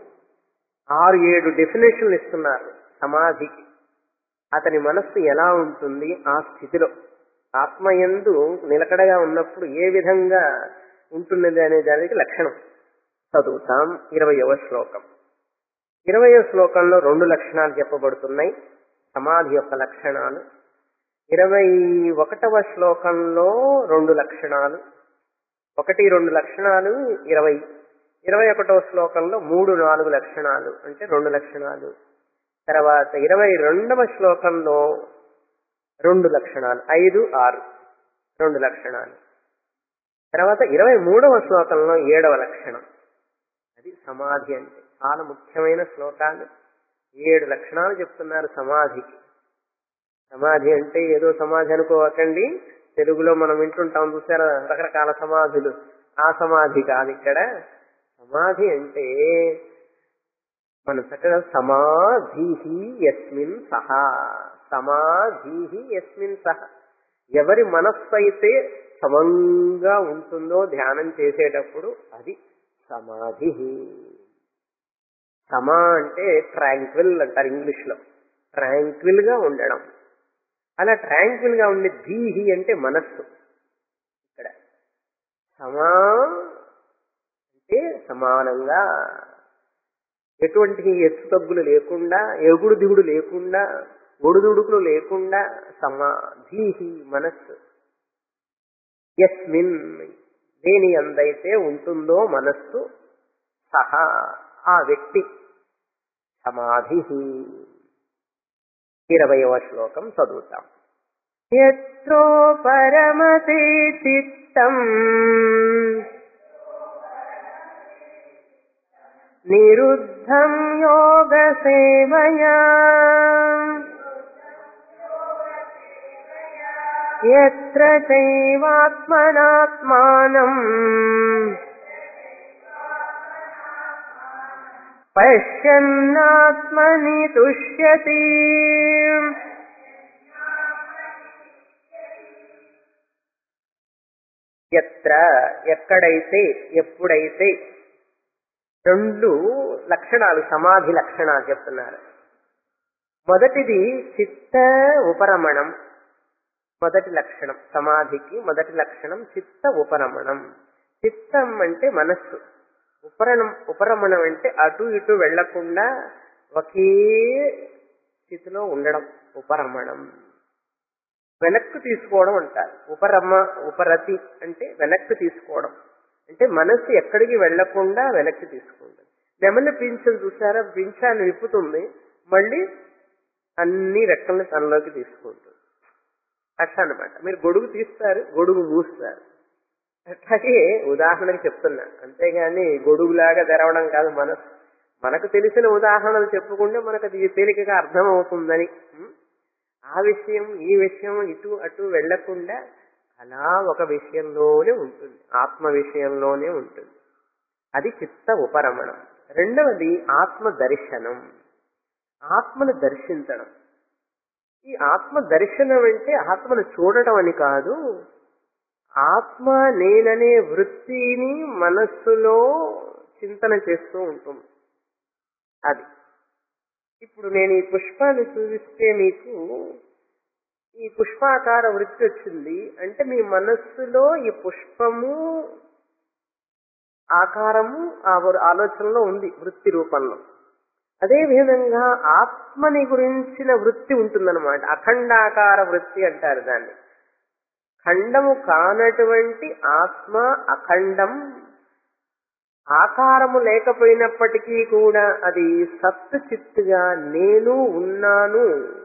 [SPEAKER 1] ఆరు ఏడు డెఫినేషన్లు ఇస్తున్నారు సమాధికి. అతని మనస్సు ఎలా ఉంటుంది ఆ స్థితిలో, ఆత్మయందు నిలకడగా ఉన్నప్పుడు ఏ విధంగా ఉంటున్నది అనే దానికి లక్షణం చదువుతాం. ఇరవయవ శ్లోకం. ఇరవయవ శ్లోకంలో రెండు లక్షణాలు చెప్పబడుతున్నాయి, సమాధి యొక్క లక్షణాలు. ఇరవై ఒకటవ శ్లోకంలో రెండు లక్షణాలు, ఒకటి రెండు లక్షణాలు ఇరవై. ఇరవై ఒకటవ శ్లోకంలో మూడు నాలుగు లక్షణాలు అంటే రెండు లక్షణాలు. తర్వాత ఇరవై రెండవ శ్లోకంలో రెండు లక్షణాలు, ఐదు ఆరు రెండు లక్షణాలు. తర్వాత ఇరవై మూడవ శ్లోకంలో ఏడవ లక్షణం. అది సమాధి అంటే చాలా ముఖ్యమైన శ్లోకాలు. ఏడు లక్షణాలు చెప్తున్నారు సమాధికి. సమాధి అంటే ఏదో సమాధి అనుకోవకండి, తెలుగులో మనం వింటుంటాం చూసారా రకరకాల సమాధులు, ఆ సమాధి కాదు ఇక్కడ. సమాధి అంటే మన చక్కగా సమాధి యస్మిన్ సహా, సమాధి యస్మిన్ సహా, ఎవరి మనస్సు అయితే సమంగా ఉంటుందో ధ్యానం చేసేటప్పుడు అది సమాధి. సమా అంటే ట్రాంక్విల్ అంటారు ఇంగ్లీష్ లో, ట్రాంక్విల్ గా ఉండడం. అలా ట్రాంక్విల్ గా ఉండే ధీహి అంటే మనస్సు. ఇక్కడ సమా అంటే సమానంగా, ఎటువంటి ఎత్తు తగ్గులు లేకుండా, ఎగుడు దిగుడు లేకుండా, ఒడుదుడుకులు లేకుండా సమాధి మనస్సు. యస్మిన్ దేని అందైతే ఉంటుందో మనస్సు, సహా ఆ వ్యక్తి సమాధి. ఇరవయవ శ్లోకం చదువుతాం. యత్రో పరమతే చిత్తం నిరుద్ధం యోగ సేవయా యత్ర చైవాత్మనాత్మానం పశ్యన్నాత్మని తుష్యతి. ఎత్ర ఎక్కడైతే, ఎప్పుడైతే, రెండు లక్షణాలు సమాధి లక్షణాలు చెప్తున్నారు. మొదటిది చిత్త ఉపరమణం. మొదటి లక్షణం సమాధికి మొదటి లక్షణం చిత్త ఉపరమణం. చిత్తం అంటే మనస్సు, ఉపరణం ఉపరమణం అంటే అటు ఇటు వెళ్లకుండా ఒకే స్థితిలో ఉండడం ఉపరమణం. వెనక్కు తీసుకోవడం అంటారు. ఉపరమ ఉపరతి అంటే వెనక్కు తీసుకోవడం, అంటే మనస్సు ఎక్కడికి వెళ్లకుండా వెనక్కి తీసుకుంటుంది. నెమలి పింఛను చూసారా, పింఛాన్ని విప్పుతుంది, మళ్ళీ అన్ని రెక్కల్ని తనలోకి తీసుకుంటుంది. అట్లా అనమాట. మీరు గొడుగు తీస్తారు, గొడుగు మూస్తారు. అట్లాగే ఉదాహరణకు చెప్తున్నా, అంతేగాని గొడుగులాగా తెరవడం కాదు. మనసు మనకు తెలిసిన ఉదాహరణలు చెప్పుకుంటే మనకు అది తేలికగా అర్థం అవుతుందని. ఆ విషయం ఈ విషయం ఇటు అటు వెళ్లకుండా అలా ఒక విషయంలోనే ఉంటుంది, ఆత్మ విషయంలోనే ఉంటుంది. అది చిత్త ఉపరమణం. రెండవది ఆత్మ దర్శనం, ఆత్మను దర్శించడం. ఈ ఆత్మ దర్శనం అంటే ఆత్మను చూడటం అని కాదు, ఆత్మ నేననే వృత్తిని మనస్సులో చింతన చేస్తూ ఉంటుంది. అది ఇప్పుడు నేను ఈ పుష్పాన్ని చూపిస్తే మీకు ఈ పుష్పాకార వృత్తి వచ్చింది అంటే మీ మనస్సులో ఈ పుష్పము ఆకారము ఆ ఆలోచనలో ఉంది వృత్తి రూపంలో. అదే విధంగా ఆత్మని గురించిన వృత్తి ఉంటుందన్నమాట. అఖండాకార వృత్తి అంటారు దాన్ని. ఖండము కానటువంటి ఆత్మ అఖండం, ఆకారము లేకపోయినప్పటికీ కూడా అది సత్ చిత్తుగా నేను ఉన్నాను,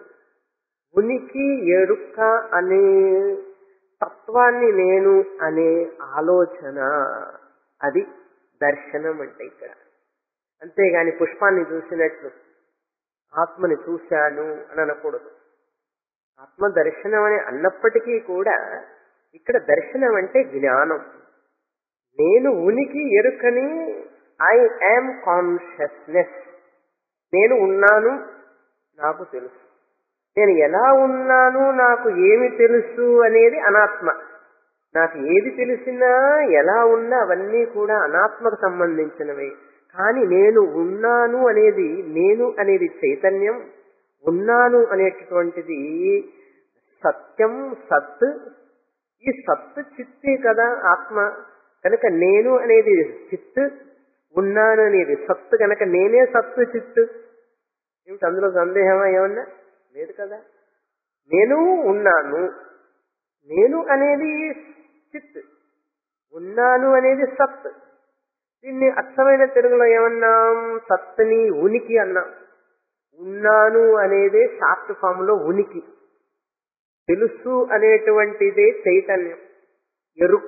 [SPEAKER 1] ఉనికి ఎరుక అనే తత్వాన్ని నేను అనే ఆలోచన, అది దర్శనం అంటే ఇక్కడ. అంతేగాని పుష్పాన్ని చూసినట్లు ఆత్మని చూశాను అని అనకూడదు. ఆత్మ దర్శనం అని అన్నప్పటికీ కూడా ఇక్కడ దర్శనం అంటే జ్ఞానం. నేను ఉనికి ఎరుకని, ఐ యామ్ కాన్షియస్నెస్, నేను ఉన్నాను నాకు తెలుసు. నేను ఎలా ఉన్నాను నాకు ఏమి తెలుసు అనేది అనాత్మ. నాకు ఏది తెలిసినా ఎలా ఉన్నా అవన్నీ కూడా అనాత్మకు సంబంధించినవి. కానీ నేను ఉన్నాను అనేది, నేను అనేది చైతన్యం, ఉన్నాను అనేటటువంటిది సత్యం, సత్. ఈ సత్ చిత్తే కదా ఆత్మ. కనుక నేను అనేది చిత్, ఉన్నాను అనేది సత్తు. కనుక నేనే సత్తు చిత్తు. ఏమిటి అందులో సందేహమా ఏమన్నా? లేదు కదా. నేను ఉన్నాను, నేను అనేది చిత్, ఉన్నాను అనేది సత్. దీన్ని అర్థమైన తెలుగులో ఏమన్నాం? సత్తుని ఉనికి అన్నాం. ఉన్నాను అనేదే షార్ట్ ఫామ్ లో ఉనికి. తెలుసు అనేటువంటిదే చైతన్యం, ఎరుక.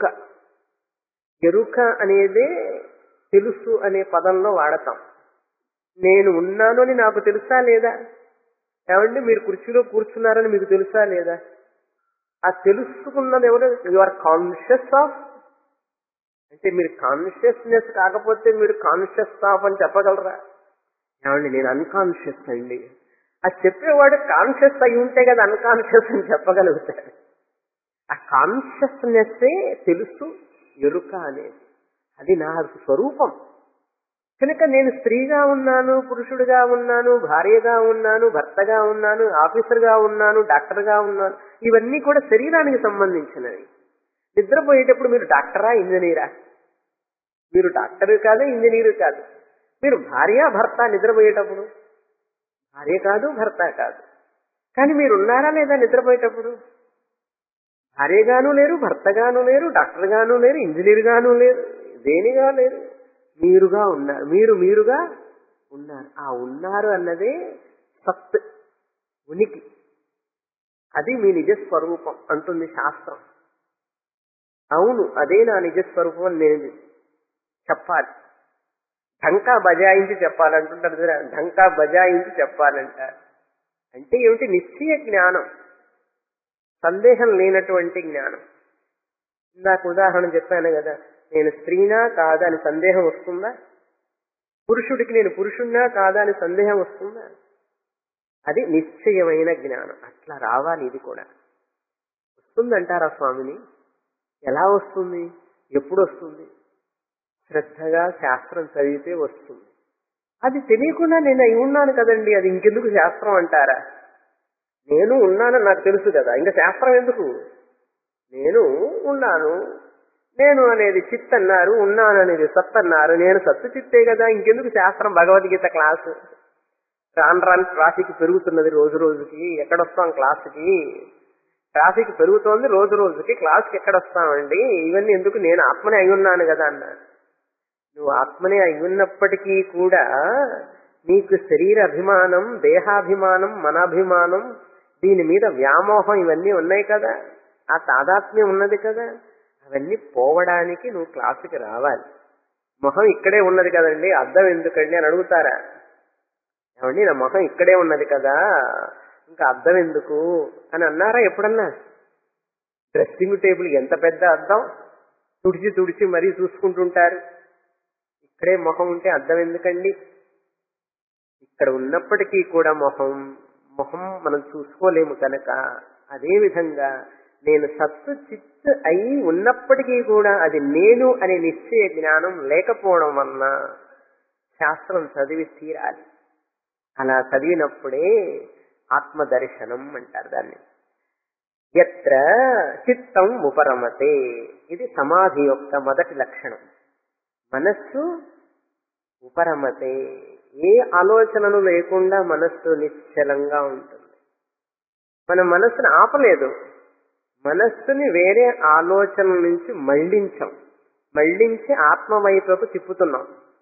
[SPEAKER 1] ఎరుక అనేదే తెలుసు అనే పదంలో వాడతాం. నేను ఉన్నాను అని నాకు తెలుసా లేదా? ఏమండి మీరు కుర్చీలో కూర్చున్నారని మీకు తెలుసా లేదా? ఆ తెలుసుకున్నది ఎవరు? You are conscious of. అంటే మీరు కాన్షియస్నెస్ కాకపోతే మీరు కాన్షియస్ ఆఫ్ అని చెప్పగలరా? ఏమండి నేను అన్కాన్షియస్ అండి. అది చెప్పేవాడు కాన్షియస్ అయి ఉంటే కదా అన్కాన్షియస్ అని చెప్పగలుగుతాడు. ఆ కాన్షియస్నెస్సే తెలుసు, ఎరుక అనేది. అది నా స్వరూపం. కనుక నేను స్త్రీగా ఉన్నాను, పురుషుడిగా ఉన్నాను, భార్యగా ఉన్నాను, భర్తగా ఉన్నాను, ఆఫీసర్గా ఉన్నాను, డాక్టర్గా ఉన్నాను. ఇవన్నీ కూడా శరీరానికి సంబంధించినవి. నిద్రపోయేటప్పుడు మీరు డాక్టరా, ఇంజనీరా? మీరు డాక్టర్ కాదు, ఇంజనీరు కాదు. మీరు భార్య, భర్త నిద్రపోయేటప్పుడు? భార్య కాదు, భర్త కాదు. కానీ మీరు ఉన్నారా లేదా నిద్రపోయేటప్పుడు? భార్యగాను లేరు, భర్తగాను లేరు, డాక్టర్గాను లేరు, ఇంజనీర్గాను లేరు, దేనిగా లేరు. మీరుగా ఉన్నారు. మీరు మీరుగా ఉన్నారు. ఆ ఉన్నారు అన్నదే సత్, ఉనికి. అది మీ నిజస్వరూపం అంటుంది శాస్త్రం. అవును, అదే నా నిజస్వరూపం అని నేను చెప్పాలి. ఢంకా బజాయించి చెప్పాలంటుంటారు కదా, ఢంకా బజాయించి చెప్పాలంటారు. అంటే ఏమిటి? నిశ్చయ జ్ఞానం, సందేహం లేనటువంటి జ్ఞానం. ఇందాక ఉదాహరణ చెప్పాను కదా, నేను స్త్రీనా కాదా అని సందేహం వస్తుందా? పురుషుడికి నేను పురుషుడినా కాదా అని సందేహం వస్తుందా? అది నిశ్చయమైన జ్ఞానం. అట్లా రావాలి. ఇది కూడా వస్తుందంటారా స్వామిని? ఎలా వస్తుంది? ఎప్పుడు వస్తుంది? శ్రద్ధగా శాస్త్రం చదివితే వస్తుంది. అది తెలియకుండా నేను అయి ఉన్నాను కదండి, అది ఇంకెందుకు శాస్త్రం అంటారా? నేను ఉన్నానని నాకు తెలుసు కదా, ఇంకా శాస్త్రం ఎందుకు? నేను ఉన్నాను, నేను అనేది చిత్ అన్నారు, ఉన్నాను అనేది సత్ అన్నారు. నేను సత్తు చిత్తే కదా, ఇంకెందుకు శాస్త్రం? భగవద్గీత క్లాసు రాను రాను ట్రాఫిక్ పెరుగుతున్నది, రోజు రోజుకి ఎక్కడొస్తాం క్లాసుకి? ట్రాఫిక్ పెరుగుతోంది రోజు రోజుకి, క్లాస్కి ఎక్కడొస్తామండి? ఇవన్నీ ఎందుకు? నేను ఆత్మనే అయి ఉన్నాను కదా అన్నారు. నువ్వు ఆత్మనే అయి ఉన్నప్పటికీ కూడా నీకు శరీర అభిమానం, దేహాభిమానం, మనాభిమానం, దీని మీద వ్యామోహం ఇవన్నీ ఉన్నాయి కదా, ఆ తాదాత్మ్యం ఉన్నది కదా. అవన్నీ పోవడానికి నువ్వు క్లాసుకి రావాలి. మొహం ఇక్కడే ఉన్నది కదండి, అద్దం ఎందుకండి అని అడుగుతారా? ఏమండి నా మొహం ఇక్కడే ఉన్నది కదా, ఇంకా అద్దం ఎందుకు అని అన్నారా ఎప్పుడన్నా? డ్రెస్సింగ్ టేబుల్ ఎంత పెద్ద అద్దం, తుడిచి తుడిచి మరీ చూసుకుంటుంటారు. ఇక్కడే మొహం ఉంటే అద్దం ఎందుకండి? ఇక్కడ ఉన్నప్పటికీ కూడా మొహం మొహం మనం చూసుకోలేము కనుక, అదే విధంగా నేను సత్తు చిత్తు అయి ఉన్నప్పటికీ కూడా అది నేను అనే నిశ్చయ జ్ఞానం లేకపోవడం వలన శాస్త్రం చదివి తీరాలి. అలా చదివినప్పుడే ఆత్మదర్శనం అంటారు దాన్ని. యత్ర చిత్తం ఉపరమతే, ఇది సమాధి యొక్క మొదటి లక్షణం. మనస్సు ఉపరమతే, ఏ ఆలోచనలు లేకుండా మనస్సు నిశ్చలంగా ఉంటుంది. మన మనస్సును ఆపలేదు, మనస్సుని వేరే ఆలోచనల నుంచి మళ్లించాం, మళ్లించి ఆత్మ వైపుకు తిప్పుతున్నాం.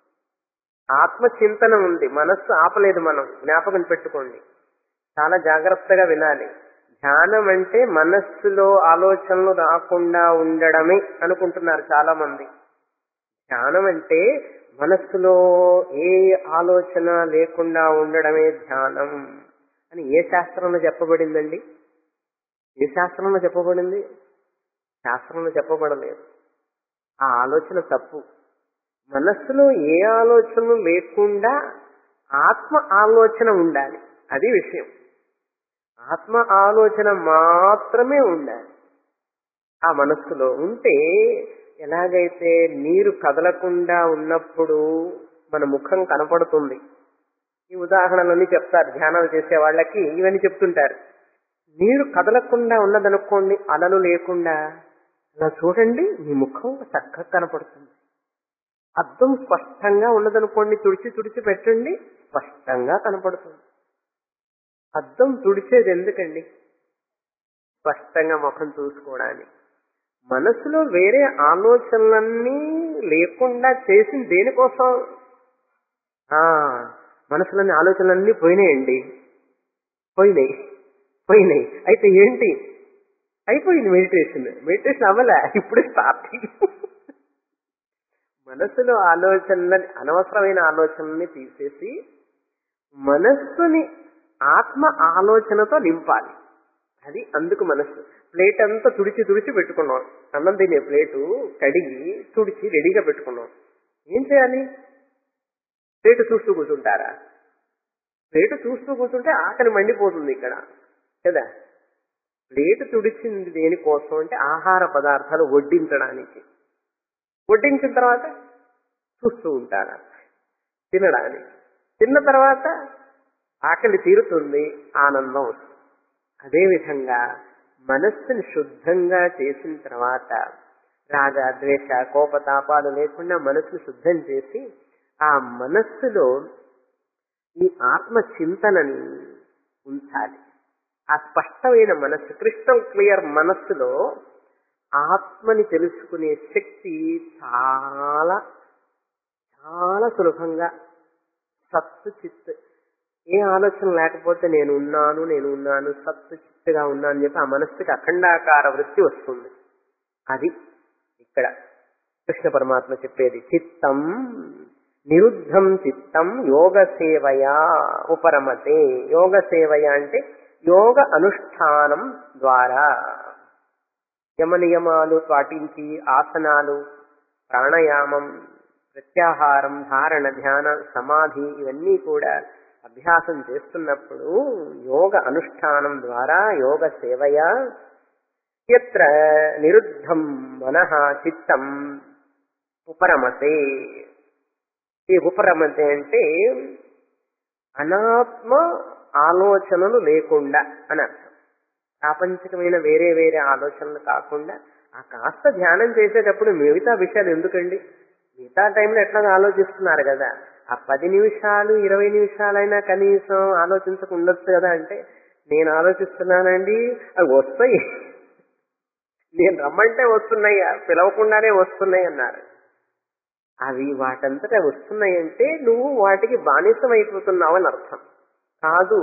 [SPEAKER 1] ఆత్మ చింతన ఉంది, మనస్సు ఆపలేదు. మనం జ్ఞాపకం పెట్టుకోండి, చాలా జాగ్రత్తగా వినాలి. ధ్యానం అంటే మనస్సులో ఆలోచనలు రాకుండా ఉండడమే అనుకుంటున్నారు చాలా మంది. ధ్యానం అంటే మనస్సులో ఏ ఆలోచన లేకుండా ఉండడమే ధ్యానం అని ఏ శాస్త్రంలో చెప్పబడిందండి? ఏ శాస్త్రంలో చెప్పబడింది? శాస్త్రంలో చెప్పబడలేదు. ఆ ఆలోచన తప్పు. మనస్సులో ఏ ఆలోచనలు లేకుండా ఆత్మ ఆలోచన ఉండాలి, అది విషయం. ఆత్మ ఆలోచన మాత్రమే ఉండాలి ఆ మనస్సులో. ఉంటే ఎలాగైతే నీరు కదలకుండా ఉన్నప్పుడు మన ముఖం కనపడుతుంది. ఈ ఉదాహరణలన్నీ చెప్తారు ధ్యానాలు చేసే వాళ్ళకి, ఇవన్నీ చెప్తుంటారు. నీరు కదలకుండా ఉన్నదనుకోండి, అలలు లేకుండా, అలా చూడండి మీ ముఖం చక్కగా కనపడుతుంది. అద్దం స్పష్టంగా ఉన్నదనుకోండి, తుడిచి తుడిచి పెట్టండి, స్పష్టంగా కనపడుతుంది. అద్దం తుడిచేది ఎందుకండి? స్పష్టంగా ముఖం చూసుకోవడానికి. మనసులో వేరే ఆలోచనలన్నీ లేకుండా చేసింది దేనికోసం? ఆ మనసులోని ఆలోచనలన్నీ పోయినాయండి, పోయినాయి పోయినాయి అయితే ఏంటి? అయిపోయింది మెడిటేషన్. మెడిటేషన్ అవ్వలే, ఇప్పుడే స్టార్టింగ్. మనసులో ఆలోచనలని, అనవసరమైన ఆలోచనల్ని తీసేసి మనస్సుని ఆత్మ ఆలోచనతో నింపాలి. అది అందుకు మనస్సు. ప్లేట్ అంతా తుడిచి తుడిచి పెట్టుకున్నాం, అన్నం తినే ప్లేటు కడిగి తుడిచి రెడీగా పెట్టుకున్నాం. ఏం చేయాలి? ప్లేటు చూస్తూ కూర్చుంటారా? ప్లేటు చూస్తూ కూర్చుంటే ఆకలి మండిపోతుంది ఇక్కడ కదా. ప్లేటు తుడిచింది దేనికోసం అంటే ఆహార పదార్థాలు వడ్డించడానికి. వడ్డించిన తర్వాత చూస్తూ ఉంటారా? తినడానికి. తిన్న తర్వాత ఆకలి తీరుతుంది, ఆనందం వస్తుంది. అదేవిధంగా మనస్సుని శుద్ధంగా చేసిన తర్వాత రాగ ద్వేష కోపతాపాలు లేకుండా మనస్సును శుద్ధం చేసి ఆ మనస్సులో ఈ ఆత్మ చింతనని ఉంచాలి. ఆ స్పష్టమైన మనస్సు, క్రిస్టల్ క్లియర్ మనస్సులో ఆత్మని తెలుసుకునే శక్తి చాలా చాలా సులభంగా, సత్తు చిత్, ఏ ఆలోచన లేకపోతే నేను ఉన్నాను నేను ఉన్నాను సత్తు చిత్తుగా ఉన్నాను అని చెప్పి ఆ మనస్సుకి అఖండాకార వృత్తి వస్తుంది. అది ఇక్కడ కృష్ణ పరమాత్మ చెప్పేది. చిత్తం నిరుద్ధం చిత్తం యోగ సేవయా ఉపరమతే. యోగ సేవయ అంటే యోగ అనుష్ఠానం ద్వారా, యమ నియమాలు పాటించి ఆసనాలు, ప్రాణాయామం, ప్రత్యాహారం, ధారణ, ధ్యాన, సమాధి ఇవన్నీ కూడా అభ్యాసం చేస్తున్నప్పుడు యోగ అనుష్ఠానం ద్వారా, యోగ సేవయా యత్ర నిరుద్ధం మనః చిత్తం ఉపరమతే. ఈ ఉపరమతే అంటే అనాత్మ ఆలోచనలు లేకుండా అని అర్థం. ప్రాపంచికమైన వేరే వేరే ఆలోచనలు కాకుండా, ఆ కాస్త ధ్యానం చేసేటప్పుడు మిగతా విషయాలు ఎందుకండి? మిగతా టైంలో ఎట్లా ఆలోచిస్తున్నారు కదా, ఆ పది నిమిషాలు ఇరవై నిమిషాలైనా కనీసం ఆలోచించకుండొచ్చు కదా. అంటే నేను ఆలోచిస్తున్నానండి, అవి వస్తాయి, నేను రమ్మంటే వస్తున్నాయి, పిలవకుండానే వస్తున్నాయి అన్నారు. అవి వాటంతటా వస్తున్నాయి అంటే నువ్వు వాటికి బానిసం అయిపోతున్నావు అని అర్థం కాదు.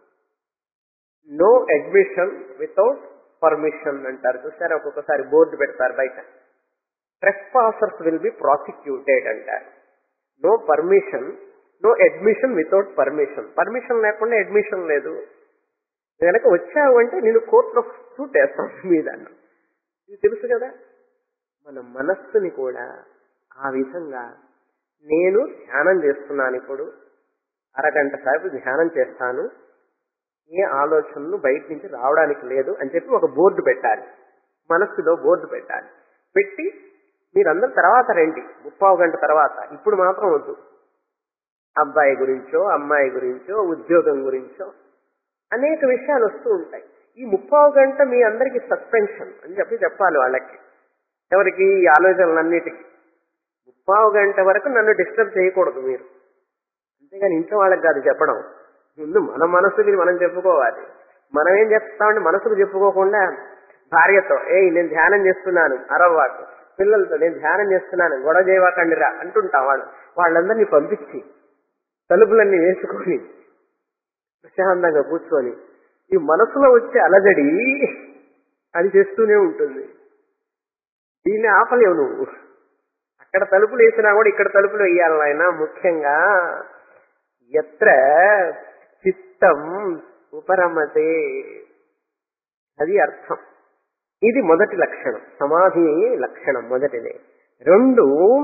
[SPEAKER 1] నో అడ్మిషన్ వితౌట్ పర్మిషన్ అంటారు చూసారా, ఒక్కొక్కసారి బోర్డు పెడతారు బయట, ట్రెస్పాసర్స్ విల్ బి ప్రాసిక్యూటెడ్ అంటారు. No permission, no admission without permission. Permission లేకుండా అడ్మిషన్ లేదు. కనుక వచ్చావు అంటే నేను కోర్టులో సూట్ వేస్తాను మీద అన్నాం. ఇది తెలుసు కదా. మన మనస్సుని కూడా ఆ విధంగా నేను ధ్యానం చేస్తున్నాను, ఇప్పుడు అరగంట సేపు ధ్యానం చేస్తాను, ఏ ఆలోచనలు బయట నుంచి రావడానికి లేదు అని చెప్పి ఒక బోర్డు పెట్టాలి, మనస్సులో బోర్డు పెట్టాలి. పెట్టి మీరందరూ తర్వాత రండి ముప్పావు గంట తర్వాత, ఇప్పుడు మాత్రం వద్దు. అబ్బాయి గురించో అమ్మాయి గురించో ఉద్యోగం గురించో అనేక విషయాలు వస్తూ ఉంటాయి. ఈ ముప్పావు గంట మీ అందరికీ సస్పెన్షన్ అని చెప్పి చెప్పాలి వాళ్ళకి, ఎవరికి ఈ ఆలోచనలన్నిటికీ. ముప్పావు గంట వరకు నన్ను డిస్టర్బ్ చేయకూడదు మీరు. అంతేగాని ఇంట్లో వాళ్ళకి కాదు చెప్పడం, ముందు మన మనసుకి మనం చెప్పుకోవాలి. మనం ఏం చెప్తామంటే మనసుకు చెప్పుకోకుండా భార్యతో ఏ నేను ధ్యానం చేస్తున్నాను అరవ్వాకు, పిల్లలతో నేను ధ్యానం చేస్తున్నాను గొడవ చేయవాకండిరా అంటుంటాం. వాళ్ళు వాళ్ళందరినీ పంపించి తలుపులన్నీ వేసుకొని ప్రశాంతంగా కూర్చొని ఈ మనసులో వచ్చే అలజడి అది చేస్తూనే ఉంటుంది. దీన్ని ఆపలేవు నువ్వు. అక్కడ తలుపులు వేసినా కూడా ఇక్కడ తలుపులు వేయాలి నాయన. ముఖ్యంగా ఎత్ర చిత్తం ఉపరమతే, అది అర్థం. ఇది మొదటి లక్షణం, సమాధి లక్షణం మొదటిది. రెండు,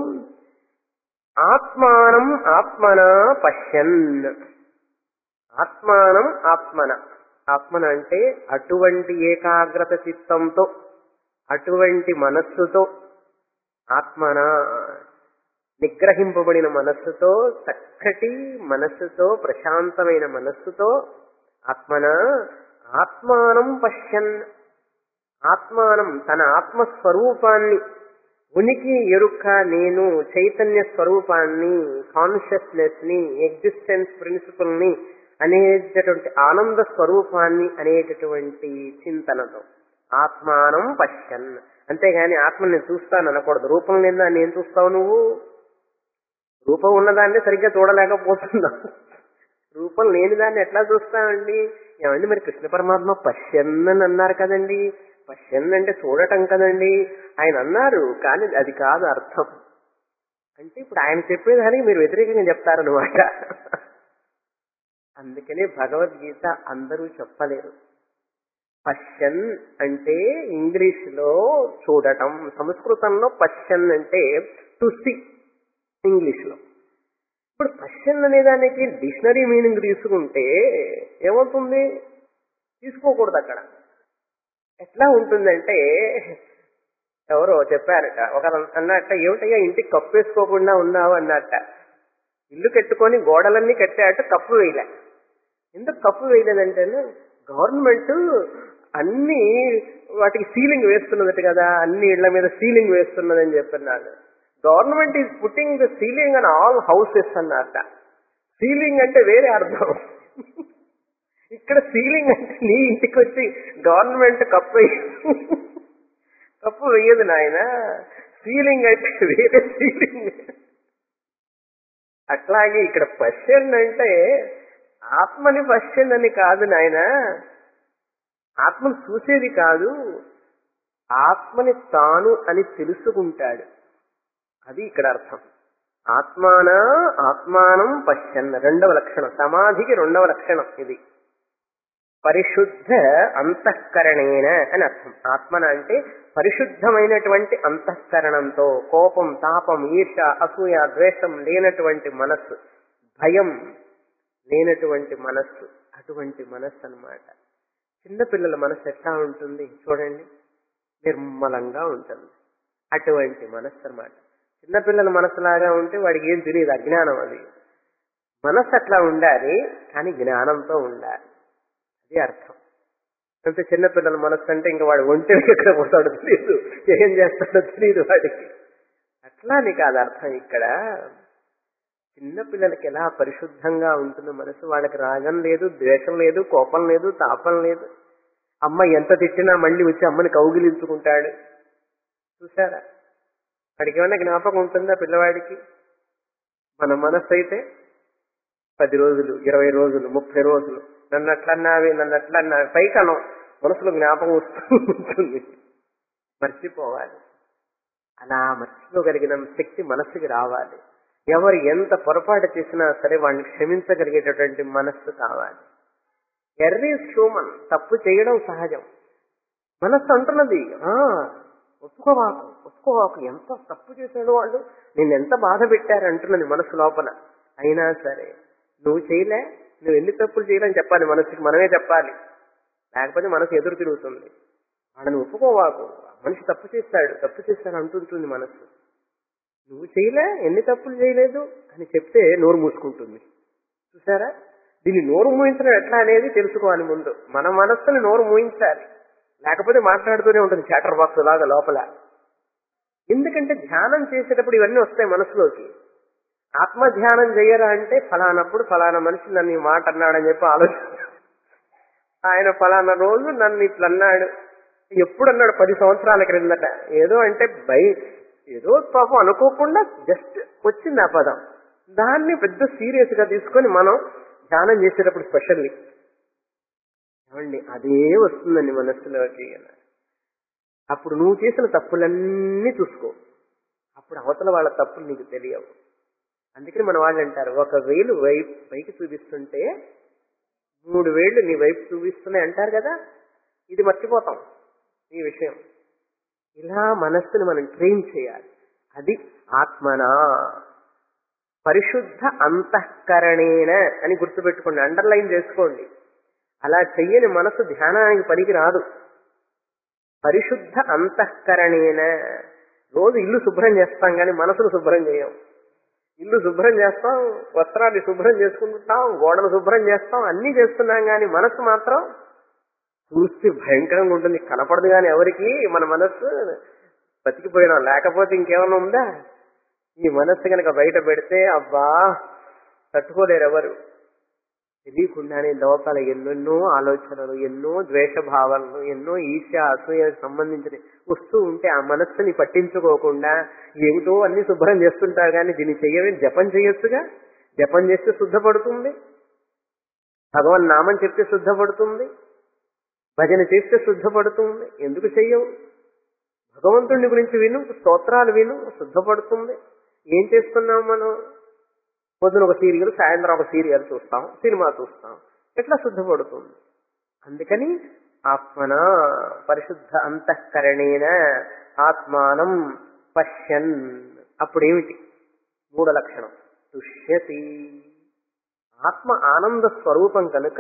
[SPEAKER 1] ఆత్మానం ఆత్మన పశ్యన్. ఆత్మానం ఆత్మన, ఆత్మన అంటే అటువంటి ఏకాగ్రత చిత్తంతో, అటువంటి మనస్సుతో, ఆత్మన నిగ్రహింపబడిన మనస్సుతో, చక్కటి మనస్సుతో, ప్రశాంతమైన మనస్సుతో, ఆత్మన ఆత్మానం పశ్యన్, ఆత్మానం తన ఆత్మస్వరూపాన్ని, ఉనికి ఎరుక నేను చైతన్య స్వరూపాన్ని, కాన్షియస్నెస్ ని, ఎగ్జిస్టెన్స్ ప్రిన్సిపల్ ని అనేటటువంటి ఆనంద స్వరూపాన్ని అనేటటువంటి చింతనతో ఆత్మానం పశ్యన్. అంతేగాని ఆత్మని నేను చూస్తాను అనకూడదు. రూపం లేదా నేను చూస్తావు నువ్వు? రూపం ఉన్నదాన్ని సరిగ్గా చూడలేకపోతున్నావు, రూపం లేని దాన్ని ఎట్లా చూస్తామండి? ఏమండి మరి కృష్ణ పరమాత్మ పశ్యన్ అని అన్నారు కదండి, పశ్యన్ అంటే చూడటం కదండి ఆయన అన్నారు, కానీ అది కాదు అర్థం. అంటే ఇప్పుడు ఆయన చెప్పేదానికి మీరు వ్యతిరేకంగా చెప్తారనమాట. అందుకనే భగవద్గీత అందరూ చెప్పలేరు. పశ్యన్ అంటే ఇంగ్లీష్ లో చూడటం, సంస్కృతంలో పశ్యన్ అంటే టు సీ ఇంగ్లీష్ లో. ఇప్పుడు పశ్యన్ అనేదానికి డిక్షనరీ మీనింగ్ తీసుకుంటే ఏమవుతుంది? తీసుకోకూడదు. అక్కడ ఎట్లా ఉంటుందంటే, ఎవరో చెప్పారట, ఒక అన్నట్ట, ఏమిటయ్యా ఇంటికి కప్పు వేసుకోకుండా ఉన్నావు అన్నట్ట. ఇల్లు కట్టుకొని గోడలన్నీ కట్టాట, కప్పు వేయలే. ఎందుకు కప్పు వేయలేదంటే, గవర్నమెంట్ అన్ని వాటికి సీలింగ్ వేస్తున్నదట కదా, అన్ని ఇళ్ల మీద సీలింగ్ వేస్తున్నదని చెప్పినాడు. Government is putting the ceiling on all houses అన్నట్ట. సీలింగ్ అంటే వేరే అర్థం. ఇక్కడ సీలింగ్ అంటే నీ ఇంటికి వచ్చి గవర్నమెంట్ కప్పు కప్పు వేయదు నాయన, సీలింగ్ అంటే వేరే సీలింగ్. అట్లాగే ఇక్కడ పశ్యన్ అంటే ఆత్మని పశ్యన్ అని కాదు నాయన, ఆత్మను చూసేది కాదు, ఆత్మని తాను అని తెలుసుకుంటాడు, అది ఇక్కడ అర్థం. ఆత్మాన ఆత్మానం పశ్యన్ రెండవ లక్షణం, సమాధికి రెండవ లక్షణం ఇది. పరిశుద్ధ అంతఃకరణేన అని అర్థం. ఆత్మన అంటే పరిశుద్ధమైనటువంటి అంతఃకరణంతో, కోపం తాపం ఈర్ష అసూయ ద్వేషం లేనటువంటి మనస్సు, భయం లేనటువంటి మనస్సు, అటువంటి మనస్సు అన్నమాట. చిన్నపిల్లల మనస్సు ఎట్లా ఉంటుంది చూడండి, నిర్మలంగా ఉంటుంది, అటువంటి మనస్సు అన్నమాట. చిన్నపిల్లల మనస్సులాగా ఉంటే వాడికి ఏం తెలియదు, అజ్ఞానం అది. మనస్సు అట్లా ఉండాలి, కానీ జ్ఞానంతో ఉండాలి, అది అర్థం. అంటే చిన్నపిల్లల మనస్సు అంటే ఇంకా వాడు ఒంటరికి ఎక్కడ పోతాడో తెలియదు, ఏం చేస్తాడో తెలియదు వాడికి. అట్లా నీకు అది అర్థం. ఇక్కడ చిన్నపిల్లలకి ఎలా పరిశుద్ధంగా ఉంటుంది మనసు, వాళ్ళకి రాగం లేదు, ద్వేషం లేదు, కోపం లేదు, తాపం లేదు. అమ్మ ఎంత తిట్టినా మళ్ళీ వచ్చి అమ్మని కౌగిలించుకుంటాడు. చూసారా? వాడికి ఏమన్నా జ్ఞాపకం ఉంటుందా పిల్లవాడికి? మన మనస్సు అయితే పది రోజులు ఇరవై రోజులు ముప్పై రోజులు నన్ను అట్లన్నావి నన్ను అట్లన్నా పైకనం మనసులో జ్ఞాపకం వస్తూ ఉంటుంది, మర్చిపోవాలి. అలా మర్చిపోగలిగిన శక్తి మనస్సుకి రావాలి. ఎవరు ఎంత పొరపాటు చేసినా సరే వాడిని క్షమించగలిగేటటువంటి మనస్సు కావాలి. ఎర్ర ఈజ్ హ్యూమన్, తప్పు చేయడం సహజం. మనస్సు అంటున్నది ఆ ఒప్పుకోవాకు ఒప్పుకోవాకు, ఎంత తప్పు చేశాడు వాళ్ళు, నేను ఎంత బాధ పెట్టారు అంటున్నది మనసు లోపల. అయినా సరే నువ్వు చేయలే, నువ్వు ఎన్ని తప్పులు చేయాలని చెప్పాలి మనసుకి, మనమే చెప్పాలి, లేకపోతే మనసు ఎదురు తిరుగుతుంది. వాళ్ళని ఒప్పుకోవాకు, మనిషి తప్పు చేస్తాడు తప్పు చేస్తాడు అంటుంటుంది మనసు. నువ్వు చేయలే, ఎన్ని తప్పులు చేయలేదు అని చెప్తే నోరు మూసుకుంటుంది. చూసారా, దీన్ని నోరు మూయించడం ఎట్లా అనేది తెలుసుకోవాలి ముందు. మన మనస్సుని నోరు మూయించాలి, లేకపోతే మాట్లాడుతూనే ఉంటుంది చాటర్ బాక్స్ లాగా లోపల. ఎందుకంటే ధ్యానం చేసేటప్పుడు ఇవన్నీ వస్తాయి మనసులోకి. ఆత్మ ధ్యానం చేయరా అంటే ఫలానప్పుడు ఫలానా మనిషి నన్ను ఈ మాట అన్నాడని చెప్పి ఆలోచన, ఆయన ఫలానా రోజు నన్ను ఇట్లా అన్నాడు, ఎప్పుడు అన్నాడు, పది సంవత్సరాల క్రిందట, ఏదో అంటే బై ఏదో పాపం అనుకోకుండా జస్ట్ వచ్చింది ఆ పదం, దాన్ని పెద్ద సీరియస్ గా తీసుకొని మనం ధ్యానం చేసేటప్పుడు స్పెషల్లీ ఏమండి అదే వస్తుందండి మనస్సులోకి. అప్పుడు నువ్వు చేసిన తప్పులన్నీ చూసుకో, అప్పుడు అవతల వాళ్ళ తప్పులు నీకు తెలియవు. అందుకని మన వాళ్ళు అంటారు, ఒక వేలు వైపు పైకి చూపిస్తుంటే మూడు వేళ్లు నీ వైపు చూపిస్తున్నాయి అంటారు కదా. ఇది మర్చిపోతాం ఈ విషయం. ఇలా మనస్సుని మనం ట్రైన్ చేయాలి. అది ఆత్మనా పరిశుద్ధ అంతఃకరణేన అని గుర్తుపెట్టుకోండి, అండర్లైన్ చేసుకోండి. అలా చెయ్యని మనసు ధ్యానానికి పనికి రాదు. పరిశుద్ధ అంతఃకరణేన. రోజు ఇల్లు శుభ్రం చేస్తాం కానీ మనసును శుభ్రం చేయం. ఇల్లు శుభ్రం చేస్తాం, వస్త్రాన్ని శుభ్రం చేసుకుంటాం, గోడలు శుభ్రం చేస్తాం, అన్నీ చేస్తున్నాం కానీ మనసు మాత్రం చూస్తే భయంకరంగా ఉంటుంది, కనపడదు కానీ ఎవరికి మన మనస్సు బతికిపోయినా. లేకపోతే ఇంకేమన్నా ఉందా? ఈ మనస్సు కనుక బయట పెడితే అబ్బా తట్టుకోలేరు ఎవరు. తెలియకుండానే లోపల ఎన్నెన్నో ఆలోచనలు, ఎన్నో ద్వేషభావాలను, ఎన్నో ఈర్ష్య అసూయకు సంబంధించిన వస్తూ ఉంటే ఆ మనస్సుని పట్టించుకోకుండా ఏమిటో అన్ని శుభ్రం చేస్తుంటారు కానీ దీన్ని చెయ్యవే. జపం చేయొచ్చుగా, జపం చేస్తే శుద్ధపడుతుంది, భగవన్ నామం చెప్తే శుద్ధపడుతుంది, భజన చేస్తే శుద్ధపడుతుంది. ఎందుకు చెయ్యవు? భగవంతుడిని గురించి విను, స్తోత్రాలు విను, శుద్ధపడుతుంది. ఏం చేస్తున్నాం మనం? పొద్దున ఒక సీరియల్, సాయంత్రం ఒక సీరియల్ చూస్తాం, సినిమా చూస్తాం, ఎట్లా శుద్ధపడుతుంది? అందుకని ఆత్మన పరిశుద్ధ అంతఃకరణేన ఆత్మానం పశ్యన్. అప్పుడేమిటి? మూఢ లక్షణం తుష్యతి. ఆత్మ ఆనంద స్వరూపం కనుక